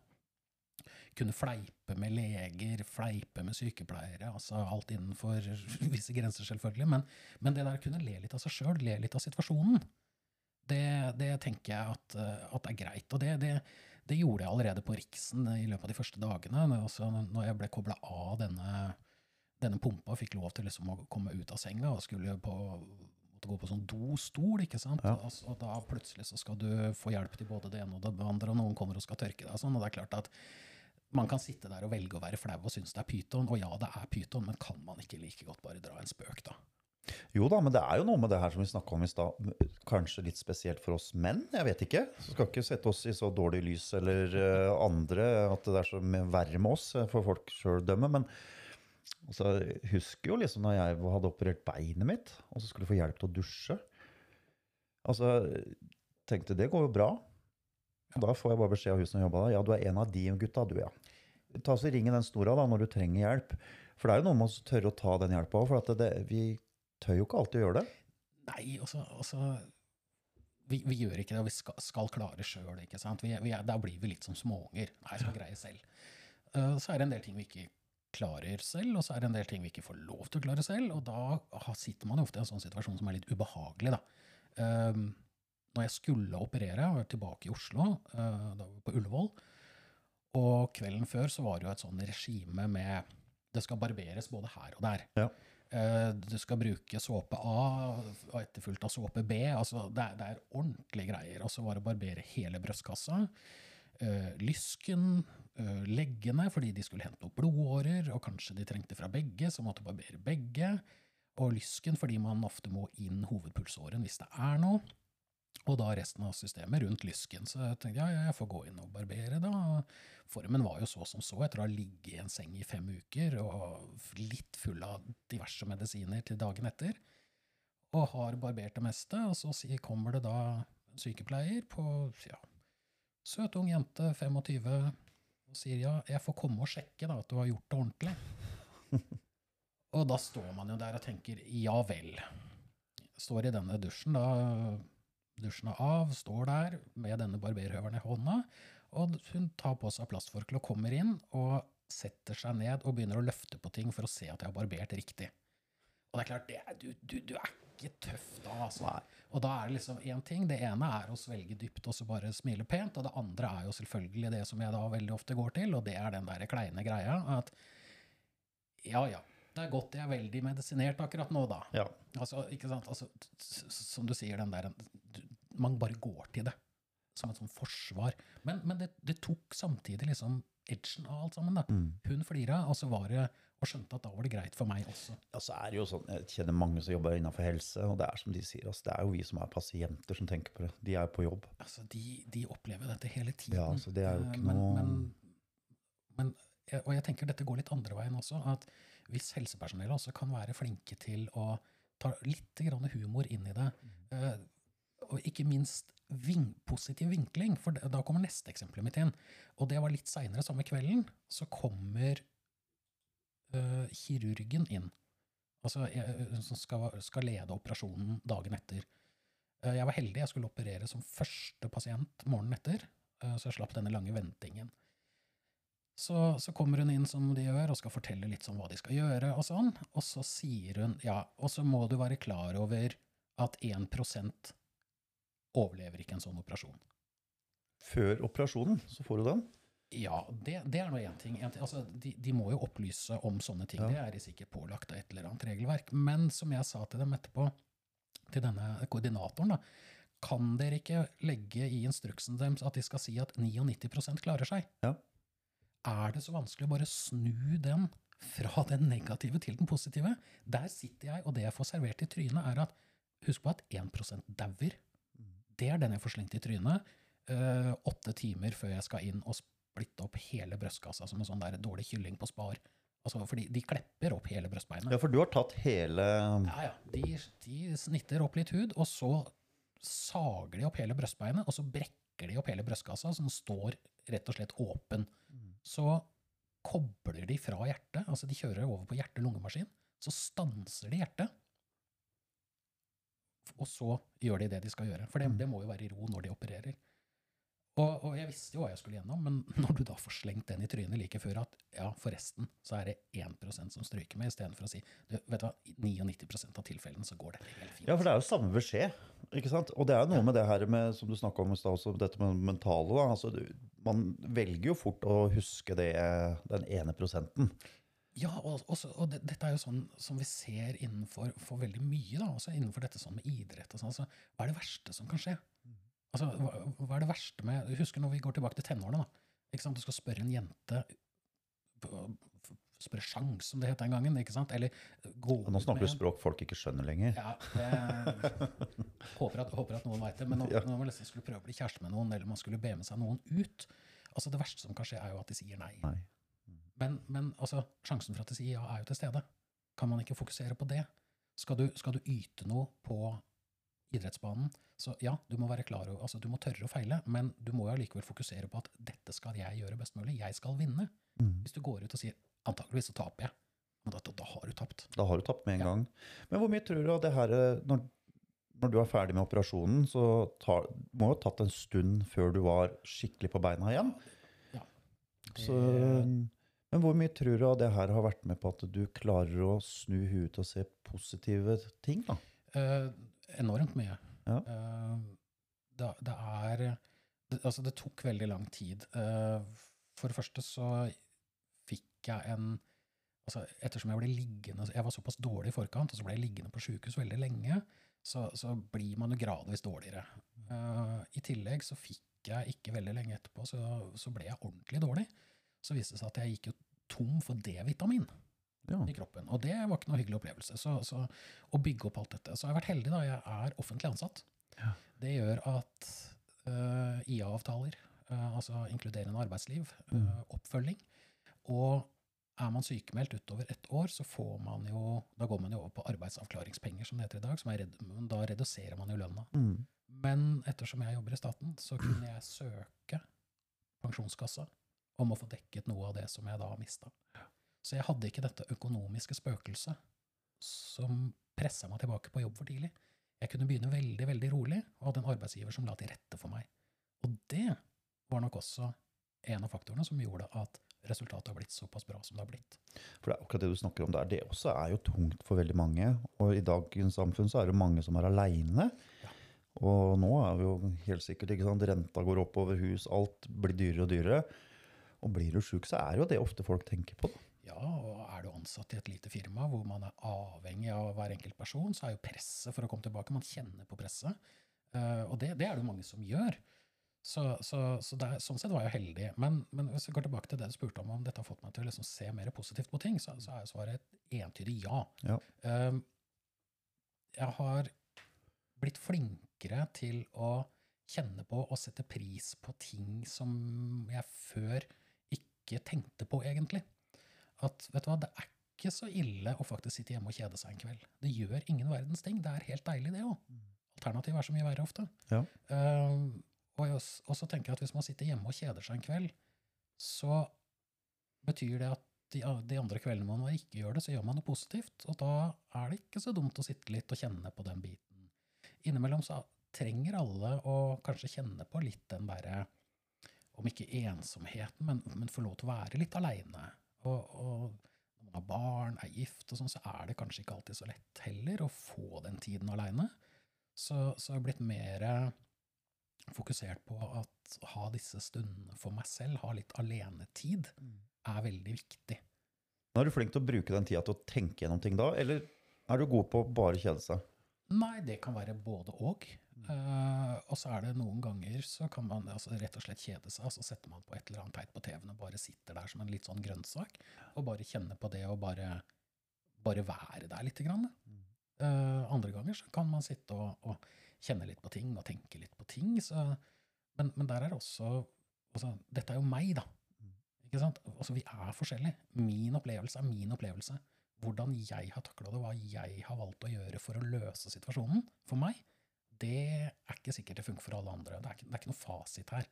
kunne fleipe med leger, fleipe med sykepleiere, altså alt innenfor visse grenser selvfølgelig, men, men det der kunne le litt av seg selv, le litt av situasjonen, det, det tenker jeg at, at er greit, og det, det, det gjorde jeg allerede på Riksen i løpet av de første dagene, altså når jeg ble koblet av denne, denne pumpa og fikk lov til liksom å komme ut av senga og skulle på, måtte gå på sånn dostol, ikke sant? Ja. Altså, og da plutselig så skal du få hjelp til både det ene og det andre, og noen kommer og skal tørke deg, og sånn, og det er klart at man kan sitte der og velge å være flau og synes det er pyton, og ja, det er pyton, men kan man ikke like godt bare dra en spøk da? Jo da, men det er jo noe med det her som vi snakket om i sted, kanskje litt spesielt for oss menn, jeg vet ikke. Så skal ikke sette oss i så dårlig lys eller uh, andre, at det er så verre med oss, for folk selv dømme, men altså, jeg husker jo liksom når jeg hadde operert beinet mitt, og så skulle få hjelp til å dusje. Altså, tenkte det går jo bra. Da får jeg bare beskjed av husen og jobba da. Ja, du er en av de gutta, du, ja. Ta så ringen den snora da, når du trenger hjelp. For det er jo noe med å tørre å ta den hjelpa også, for at det, vi tør jo ikke alltid å gjøre det. Nei, altså, altså vi, vi gjør ikke det, vi skal, skal klare selv, ikke sant? Vi, vi er, da blir vi litt som småunger. Nei, jeg skal greie selv. Uh, så er det en del ting vi ikke klarer selv, og så er det en del ting vi ikke får lov til å klare selv, og da sitter man jo ofte i en sånn situasjon som er litt ubehagelig, da. Um, Når jeg skulle operere, jeg var tilbake i Oslo, uh, da var vi på Ullevål, og kvelden før så var det jo et sånn regime med, det skal barberes både her og der. Ja. Uh, du skal bruke såpe A, og etterfulgt av såpe B, altså det, er- det er ordentlige greier. Og så var det å barbere hele brøstkassa, uh, lysken, uh, leggene, fordi de skulle hente opp blodårer, og kanskje de trengte fra begge, så måtte barbere begge, og lysken, fordi man ofte må inn hovedpulsåren hvis det er noe. Og da resten av systemet rundt lysken. Så jeg tenkte, ja, ja, jeg får gå inn og barbere da. Formen var jo så som så, etter å ha ligget i en seng i fem uker, og litt full av diverse medisiner til dagen etter. Og har barbert det meste, og så sier- kommer det da en sykepleier på, ja, søt ung jente, tjuefem, og sier, ja, jeg får komme og sjekke da, at du har gjort det ordentlig. Og da står man jo der og tenker, ja vel. står i denne dusjen da, dusjen er av, står der med denne barberhøveren i hånda, og hun tar på seg plastforkle og kommer inn og setter seg ned og begynner å løfte på ting for å se at jeg har barbert riktig. Og det er klart, det er, du, du, du er ikke tøff da, altså. Nei. Og da er det liksom en ting, det ene er å svelge dypt og så bare smile pent, og det andre er jo selvfølgelig det som jeg da veldig ofte går til, og det er den der kleine greia, at ja, ja, det er godt jeg er veldig medisinert akkurat nå da. Ja. Altså, ikke sant, altså, som du sier, den der, man bare går til det, som et sånn forsvar. Men, men det, det tok samtidig liksom edgen av alt sammen da. Mm. Hun flira, og så var det, og skjønte at da var det greit for meg også. Ja, så er det jo sånn, jeg kjenner mange som jobber innenfor helse, og det er som de sier, altså, det er jo vi som er pasienter som tenker på det. De er på jobb. Altså, de, de opplever dette hele tiden. Ja, så det er jo ikke men, noe... Men, men, og jeg tenker dette går litt andre veien også, at hvis helsepersonell også kan være flinke til å ta litt grann humor inn i det, mm. og ikke minst ving, positiv vinkling, for da kommer neste eksempel mitt inn. Og det var litt senere samme kvelden, så kommer uh, kirurgen inn, altså jeg, som skal, skal lede operasjonen dagen etter. Uh, jeg var heldig, jeg skulle operere som første pasient morgenen etter, uh, så jeg slapp denne lange ventingen. Så, så kommer hun inn som de gjør, og skal fortelle litt om hva de skal gjøre, og sånn, og så sier hun, ja, og så må du være klar over at en prosent overlever ikke en sånn operasjon. Før operasjonen, så får du den? Ja, det, det er noe en ting. En ting altså, de, de må jo opplyse om sånne ting. Ja. Det er de sikkert pålagt av et eller annet regelverk. Men som jeg sa til dem etterpå, til denne koordinatoren, da, kan dere ikke legge i instruksen deres at de skal si at nittini prosent klarer seg? Ja. Er det så vanskelig å bare snu den fra den negative til den positive? Der sitter jeg, og det jeg får servert i trynet er at, husk på at en prosent dauer. Det er den jeg får slengt i trynet, øh, åtte timer før jeg skal inn og splitte opp hele brøstkassa som en sånn der dårlig kylling på spar. Altså, fordi de klepper opp hele brøstbeinet. Ja, for du har tatt hele... Ja, ja. De, de snitter opp litt hud, og så sager de opp hele brøstbeinet, og så brekker de opp hele brøstkassa, som står rett og slett åpen. Så kobler de fra hjertet, altså de kjører over på hjerte-lungemaskin, så stanser de hjertet, og så gjør de det de skal gjøre. For det, det må jo være i ro når de opererer. Og, og jeg visste jo hva jeg skulle gjennom, men når du da får slengt den i trynet like før at, ja, forresten, så er det en prosent som stryker med, i stedet for å si, du, vet du hva, nittini prosent av tilfellene så går dette helt fint. Ja, for det er jo samme beskjed, ikke sant? Og det er jo noe ja. med det her med, som du snakket om i sted også, dette med mentale, da. Altså, du, man velger jo fort å huske det, den ene prosenten. Ja, og, også, og det, dette er jo sånn som vi ser innenfor for veldig mye, da, også innenfor dette sånn med idrett og sånn. Altså, hva er det verste som kan skje? Altså, hva, hva er det verste med, husker når vi går tilbake til tenårene da, ikke sant, du skal spørre en jente, spørre sjans som det heter en gangen, ikke sant, eller gå ja, nå snakker du språk folk ikke skjønner lenger. Ja, jeg håper at, håper at noen vet det, men når, ja. når man liksom skulle prøve å bli kjæreste med noen, eller man skulle be med seg noen ut, altså det verste som kan skje er jo at de sier nei. Nei. Men, men altså, sjansen for at de sier ja er jo til stede. Kan man ikke fokusere på det? Skal du, skal du yte noe på idrettsbanen, så ja, du må være klar, altså du må tørre å feile, men du må jo likevel fokusere på at dette skal jeg gjøre best mulig, jeg skal vinne. Mm. Hvis du går ut og sier, antageligvis så taper jeg, men da, da har du tapt. Da har du tapt med en ja. gang. Men hvor mye tror du at det her, når, når du er ferdig med operasjonen, så tar, må det ha tatt en stund før du var skikkelig på beina igjen? Ja. Det... Så, men hvor mye tror du at det her har vært med på at du klarer å snu huet til å se positive ting da? Uh, enormt mye. Ja. Uh, det, det er det, altså det tok veldig lang tid. Uh, for det første så fikk jeg en altså ettersom jeg ble liggende jeg var såpass dårlig i forkant, og så ble jeg liggende på sykehus veldig lenge, så, så blir man jo gradvis dårligere. Uh, I tillegg så fikk jeg ikke veldig lenge etterpå, så, så ble jeg ordentlig dårlig. Så viste det seg at jeg gikk jo tom for D-vitamin. Ja. I kroppen. Og det var ikke noe hyggelig opplevelse. Så, så å bygge opp alt dette. Så jeg har vært heldig da, jeg er offentlig ansatt. Ja. Det gjør at uh, I A-avtaler, uh, altså inkluderende arbeidsliv, uh, mm. oppfølging, og er man sykemeldt utover et år, så får man jo, da går man jo over på arbeidsavklaringspenger, som det heter i dag, som er, da reduserer man jo lønna. Mm. Men ettersom jeg jobber i staten, så kunne jeg søke pensjonskassa om å få dekket noe av det som jeg da har mistet. Så jeg hadde ikke dette økonomiske spøkelset som presset meg tilbake på jobb for tidlig. Jeg kunne begynne veldig, veldig rolig, og hadde en arbeidsgiver som la til rette for meg. Og det var nok også en av faktorene som gjorde at resultatet har blitt såpass bra som det har blitt. For det er akkurat det du snakker om der, det også er jo tungt for veldig mange, og i dagens samfunn så er det mange som er alene. Ja. Og nå er vi jo helt sikkert, ikke sant, renta går opp over hus, alt blir dyrere og dyrere, og blir du syk så er jo det ofte folk tenker på. Ja, og er du ansatt i et lite firma hvor man er avhengig av hver enkelt person, så er jo presset for å komme tilbake, man kjenner på presset, uh, og det, det er det jo mange som gjør. Så, så, så det, sånn sett var jeg heldig. Men, men hvis vi går tilbake til det du spurte om, om dette har fått meg til å liksom se mer positivt på ting, så, så er svaret et entydig ja. Ja. Um, jeg har blitt flinkere til å kjenne på og sette pris på ting som jeg før ikke tenkte på egentlig. At, vet du hva, det er ikke så ille å faktisk sitte hjemme og kjede seg en kveld. Det gjør ingen verdens ting. Det er helt deilig det også. Alternativ er så mye verre ofte. Ja. Um, Og, jeg, og så tenker jeg at hvis man sitter hjemme og kjeder seg en kveld, så betyr det at de, de andre kveldene man ikke gjør det, så gjør man noe positivt, og da er det ikke så dumt å sitte litt og kjenne på den biten. Innimellom så trenger alle å kanskje kjenne på litt den der, om ikke ensomheten, men, men få lov til å være litt alene. Og, og når man har barn, er gift og sånn, så er det kanskje ikke alltid så lett heller å få den tiden alene. Så, så har jeg blitt mer fokusert på at ha disse stundene for meg selv, ha litt alenetid, er veldig viktig. Er du flink til å bruke den tida til å tenke gjennom ting da, eller er du god på å bare kjede seg? Nei, det kan være både og. Uh, og så er det noen ganger så kan man altså, rett og slett kjede seg, så setter man på et eller annet teit på T V-en og bare sitter der som en litt sånn grønnsak, og bare kjenner på det og bare, bare være der litt grann. Uh, andre ganger så kan man sitte og, og kjenne litt på ting og tenke litt på ting, så, men, men der er også, altså, dette er jo meg da, ikke sant? Altså, vi er forskjellige. Min opplevelse er min opplevelse. Hvordan jeg har taklet det, hva jeg har valgt å gjøre for å løse situasjonen for meg, det er ikke sikkert det funker for alle andre. Det er ikke, det er ikke noe fasit her.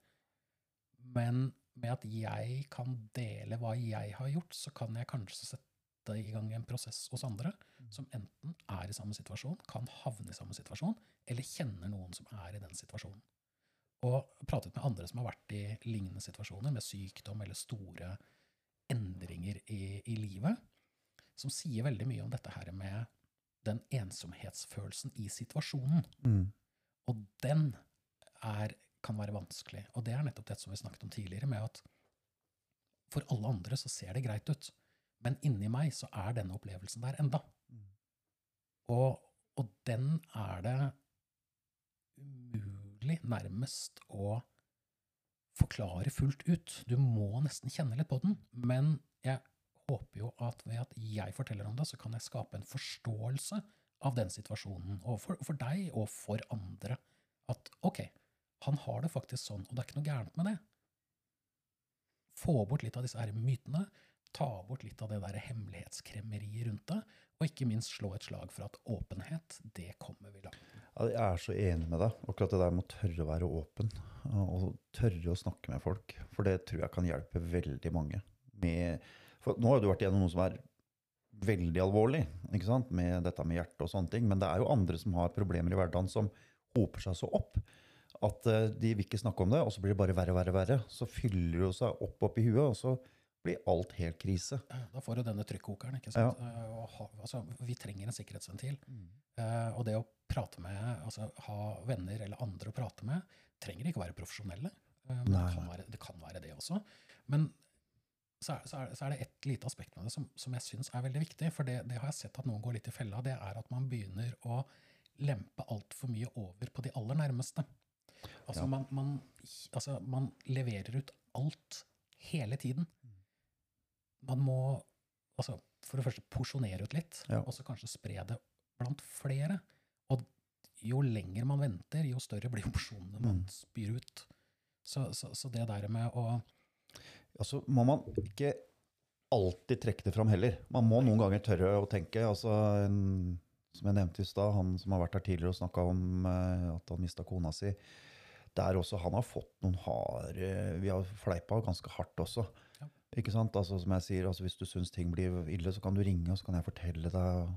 Men med at jeg kan dele hva jeg har gjort, så kan jeg kanskje sette i gang en prosess hos andre som enten er i samme situasjon, kan havne i samme situasjon, eller kjenner noen som er i den situasjonen. Og pratet med andre som har vært i lignende situasjoner, med sykdom eller store endringer i, i livet, som sier veldig mye om dette her med den ensomhetsfølelsen i situasjonen. Mm. Og den er, kan være vanskelig. Og det er nettopp det som vi snakket om tidligere, med at for alle andre så ser det greit ut, men inni meg så er denne opplevelsen der enda. Mm. Og, og den er det umulig nærmest å forklare fullt ut. Du må nesten kjenne litt på den, men jeg håper jo at ved at jeg forteller om det, så kan jeg skape en forståelse av den situasjonen, og for, for deg og for andre, at ok, han har det faktisk sånn, og det er ikke noe gærent med det. Få bort litt av disse her mytene, ta bort litt av det der hemmelighetskremmeriet rundt det, og ikke minst slå et slag for at åpenhet, det kommer vi langt. Ja, jeg er så enig med deg, akkurat det der med å tørre å være åpen, og tørre å snakke med folk, for det tror jeg kan hjelpe veldig mange. Med, for nå har du vært igjennom noe som er veldig alvorlig, ikke sant? Med dette med hjerte og sånne ting, men det er jo andre som har problemer i hverdagen som hoper seg så opp, at de vil ikke snakke om det, og så blir det bare verre, verre, verre. Så fyller det seg opp opp i huet, og så blir alt helt krise. Da får du denne trykkokeren, ikke sant? Ja. Ha, altså, vi trenger en sikkerhetsventil. Mm. Uh, og det å prate med, altså ha venner eller andre å prate med, trenger ikke være profesjonelle. Uh, men det kan, være, det kan være det også. Men så er, så er, så er det et lite aspekt med det som, som jeg synes er veldig viktig, for det, det har jeg sett at noen går litt i fella, det er at man begynner å lempe alt for mye over på de aller nærmeste. Altså, ja. man, man, altså man leverer ut alt hele tiden. Man må, altså, for det første porsjonere ut litt, ja. Og så kanskje spre det blant flere. Og jo lenger man venter, jo større blir porsjonene man mm. spyr ut. Så, så, så det der med å... Altså, må man ikke alltid trekke det fram heller. Man må noen ganger tørre å tenke, altså, en, som jeg nevnte i sted, han som har vært her tidligere og snakket om uh, at han mistet kona si, der også, han har fått noen harde, vi har fleipet ganske hardt også. Ja. Ikke sant? Altså, som jeg sier, altså, hvis du synes ting blir ille, så kan du ringe, og så kan jeg fortelle deg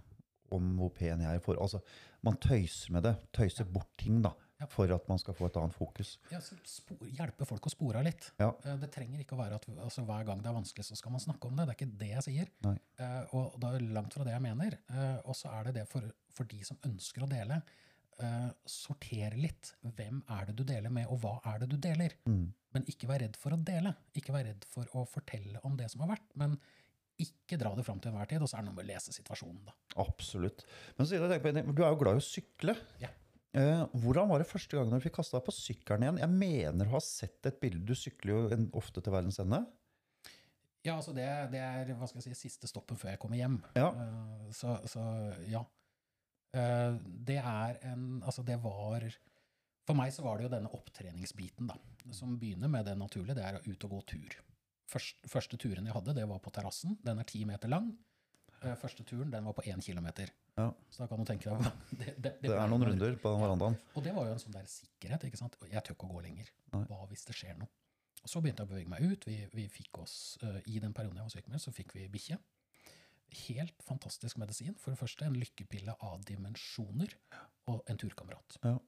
om hvor pen jeg er for. Altså, man tøyser med det, tøyser ja. bort ting da, ja. for at man skal få et annet fokus. Ja, så spor, hjelpe folk å spore litt. Ja. Det trenger ikke å være at altså, hver gang det er vanskelig, så skal man snakke om det. Det er ikke det jeg sier. Nei. Uh, og det er langt fra det jeg mener. Uh, og så er det det for, for de som ønsker å dele. Uh, sortere litt. Hvem er det du deler med, og hva er det du deler? Mm. Men ikke vær redd for å dele. Ikke vær redd for å fortelle om det som har vært. Men ikke dra det frem til enhver tid, og så er det noe med å lese situasjonen da. Absolutt. Men så, jeg på, du er jo glad i å sykle. Ja. Eh, hvordan var det første gangen du fikk kastet deg på sykkelen igjen? Jeg mener å ha sett et bilde. Du sykler jo en, ofte til verdens ende. Ja, altså det, det er, hva skal jeg si, siste stoppen før jeg kommer hjem. Ja. Uh, så, så, ja. Uh, det er en, altså det var, for meg så var det jo denne opptreningsbiten da, som begynner med det naturlige, det er å ut og gå tur. Første, første turen jeg hadde, det var på terrassen. Den er ti meter lang. Første turen, den var på en kilometer. Ja. Så da kan du tenke deg... Det, det, det, det er noen runder på den verandaen. Ja. Og det var jo en sånn der sikkerhet, ikke sant? Jeg tør ikke å gå lenger. Nei. Hva hvis det skjer noe? Og så begynte jeg å bevege meg ut. Vi, vi fikk oss, uh, I den perioden jeg var syk med, så fikk vi bikkje. Helt fantastisk medisin. For det første, en lykkepille av dimensjoner og en turkamerat. Ja.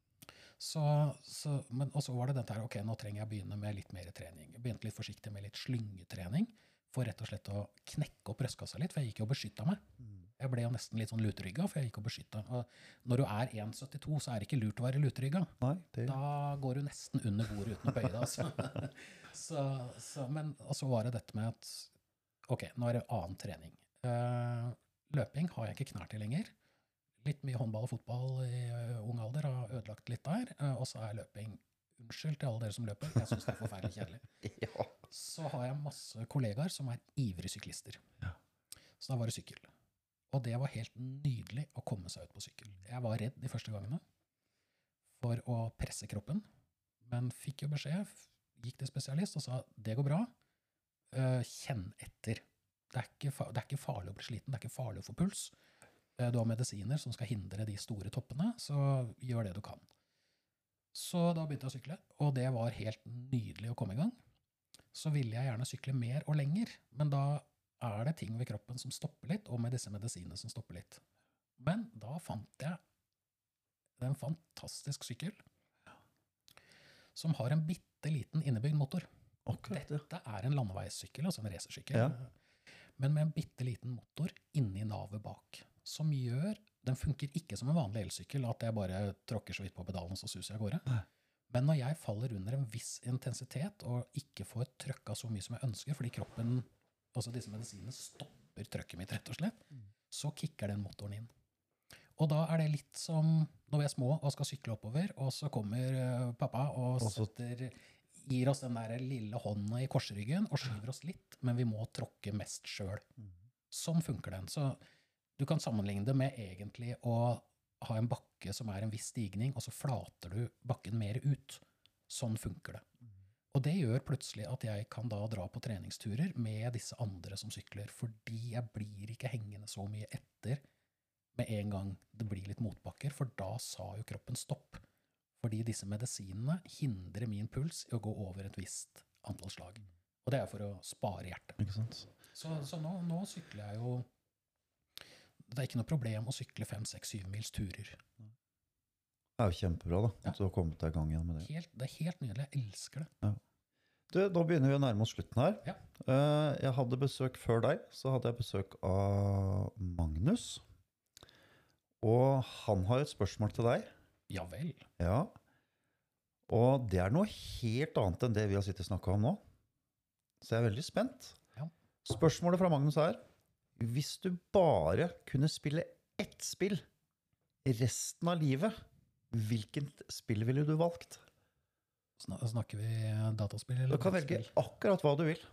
Så, så, men, og så var det dette her, ok, nå trenger jeg begynne med litt mer trening. Jeg begynte litt forsiktig med litt slyngetrening, for rett og slett å knekke opp brystkassa litt, for jeg gikk jo og beskyttet meg. Jeg ble jo nesten litt sånn luterygga, for jeg gikk og beskyttet. Og når du er en komma syttito, så er det ikke lurt å være luterygga. Nei, det... Da går du nesten under bordet uten å bøye deg. Altså. så, så, men og så var det dette med at, ok, nå er det annen trening. Uh, løping har jeg ikke knær til lenger. Litt mye håndball og fotball i uh, ung alder har ødelagt litt der, uh, og så er løping, unnskyld til alle dere som løper, jeg synes det er forferdelig kjedelig. Ja. Så har jeg masse kollegaer som er ivrige syklister. Ja. Så da var det sykkel. Og det var helt nydelig å komme seg ut på sykkel. Jeg var redd de første gangene for å presse kroppen, men fikk jo beskjed, gikk til spesialist og sa, det går bra, uh, kjenn etter. Det er, ikke, det er ikke farlig å bli sliten, det er ikke farlig å få puls. Du har medisiner som skal hindre de store toppene, så gjør det du kan. Så da begynte jeg å sykle, og det var helt nydelig å komme i gang. Så ville jeg gjerne sykle mer og lenger, men da er det ting ved kroppen som stopper litt, og med disse medisinene som stopper litt. Men da fant jeg en fantastisk sykkel, som har en bitteliten innebygd motor. Akkurat, ja. Dette er en landeveissykkel, altså en racersykkel, ja. Men med en bitteliten motor inni navet bak, som gjør, den funker ikke som en vanlig elsykkel, at jeg bare tråkker så vidt på pedalen, så suser jeg av gårde. Nei. Men når jeg faller under en viss intensitet, og ikke får trøkket så mye som jeg ønsker, fordi kroppen, altså disse medisinene, stopper trøkket mitt, rett og slett, mm. så kicker den motoren inn. Og da er det litt som når vi er små og skal sykle oppover, og så kommer uh, pappa og setter, gir oss den der lille hånden i korsryggen og skyver oss litt, men vi må tråkke mest selv. Mm. Sånn funker den. Så du kan sammenligne det med egentlig å ha en bakke som er en viss stigning, og så flater du bakken mer ut. Sånn funker det. Mm. Og det gjør plutselig at jeg kan da dra på treningsturer med disse andre som sykler, fordi jeg blir ikke hengende så mye etter med en gang det blir litt motbakker, for da sa jo kroppen stopp. Fordi disse medisinene hindrer min puls i å gå over et visst antall slag. Og det er for å spare hjertet. Ikke sant? Så, så nå, nå sykler jeg jo, det er ikke noe problem å sykle fem, seks, syv mils turer. Det er jo kjempebra da, at ja. Du har kommet deg i gang igjen med det. Helt, det er helt nydelig, jeg elsker det. Ja. Du, da begynner vi å nærme oss slutten her. Ja. Jeg hadde besøk før deg, så hadde jeg besøk av Magnus. Og han har et spørsmål til deg. Ja vel. Ja. Og det er noe helt annet enn det vi har sittet og snakket om nå. Så jeg er veldig spent. Ja. Spørsmålet fra Magnus er, hvis du bare kunne spille ett spill resten av livet, hvilket spill ville du valgt? Snakker vi dataspill? Eller du kan velge akkurat hva du vil.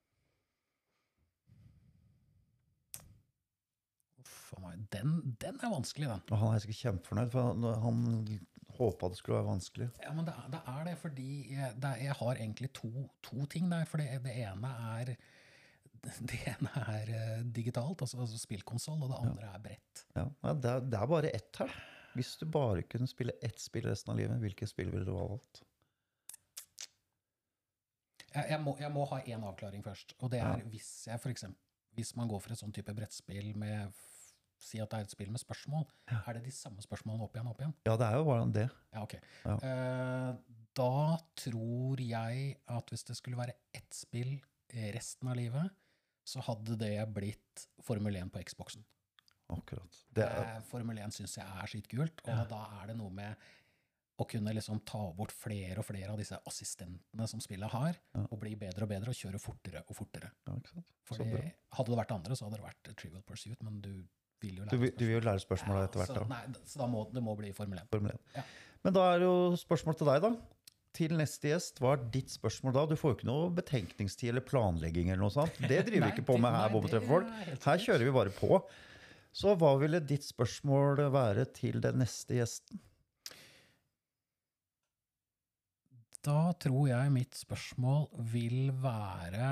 Den, den er vanskelig, den. Og han er sikkert kjempefornøyd, for han, han håpet det skulle være vanskelig. Ja, men det, det er det, fordi jeg, det, jeg har egentlig to, to ting der, for det, det ene er det ene er digitalt, altså, altså spillkonsol, og det andre ja. Er brett. Ja, det er, det er bare ett her. Hvis du bare kunne spille ett spill resten av livet, hvilket spill ville du ha valgt? Jeg, jeg, må, jeg må ha en avklaring først, og det er ja. hvis jeg for eksempel, hvis man går for et sånn type brettspill med si at det er et spill med spørsmål, ja. Er det de samme spørsmålene opp igjen, opp igjen? Ja, det er jo bare det. Ja, ok. Ja. Uh, da tror jeg at hvis det skulle være ett spill resten av livet, så hadde det blitt Formel én på Xboxen. Akkurat. Det er... Formel én synes jeg er skittkult, og ja. Da er det noe med å kunne liksom ta bort flere og flere av disse assistentene som spillet har, ja. Og bli bedre og bedre, og kjøre fortere og fortere. Ja, ikke sant? Fordi hadde det vært andre, så hadde det vært Trivial Pursuit, men du vil jo lære du, spørsmål. Du vil jo lære spørsmål etter hvert, ja, så, nei, så da må, det må bli Formel én. Formel én. Ja. Men da er jo spørsmål til deg da. Til neste gjest, hva er ditt spørsmål da? Du får jo ikke noe betenkningstid eller planlegging eller noe sånt. Det driver vi ikke på med her, hvor vi treffer folk. Her kjører vi bare på. Så hva ville ditt spørsmål være til den neste gjesten? Da tror jeg mitt spørsmål vil være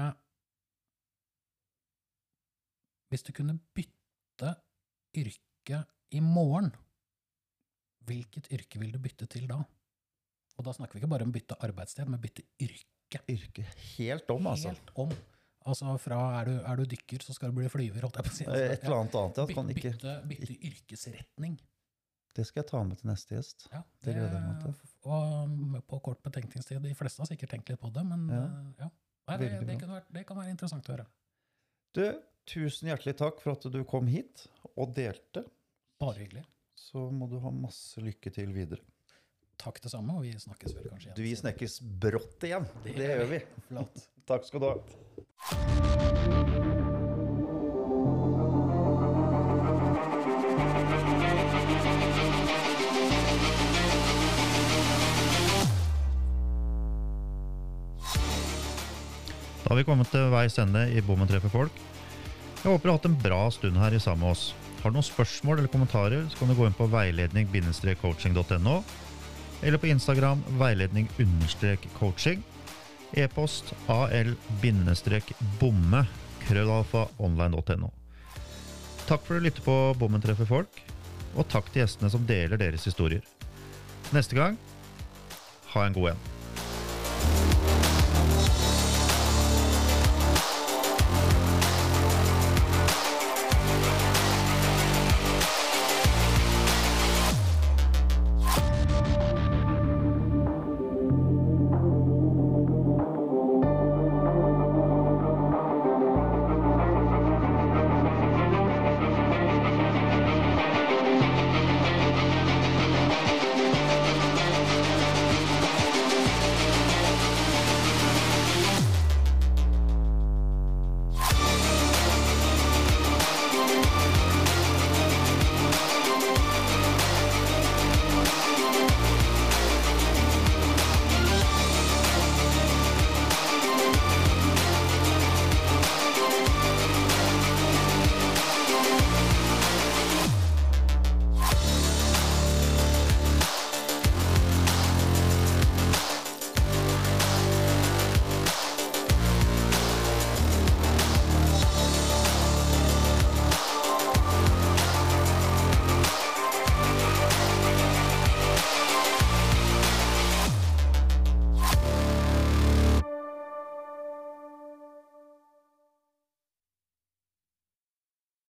hvis du kunne bytte yrke i morgen, hvilket yrke vil du bytte til da? Og da snakker vi ikke bare om bytte arbeidssted, men bytte yrke. Yrke helt om, altså. Helt om. Altså fra er du, er du dykker, så skal du bli flyver, holdt jeg på å si. Et eller annet annet, ja. Bytte, ikke... bytte, bytte yrkesretning. Det skal jeg ta med til neste gjest. Ja, det, det gleder jeg meg til. Og på kort betenkningstid, de fleste har sikkert tenkt litt på det, men ja, ja. Nei, det, det, kan være, det kan være interessant å høre. Du, tusen hjertelig takk for at du kom hit og delte. Bare hyggelig. Så må du ha masse lykke til videre. Takk det samme, og vi snakkes vel kanskje igjen. Du, vi snakkes brått igjen. Det, det gjør vi. Flott. Takk skal du ha. Da har vi kommet til veis ende i Bommen treffer folk. Jeg håper du har hatt en bra stund her i sammen med oss. Har du noen spørsmål eller kommentarer, så kan du gå inn på veiledning coaching punktum no, eller på Instagram veiledning coaching, e-post al-bomme krøllalfa online punktum no. Takk for at du lytter på Bommen treffer folk, og takk til gjestene som deler deres historier. Neste gang, ha en god en.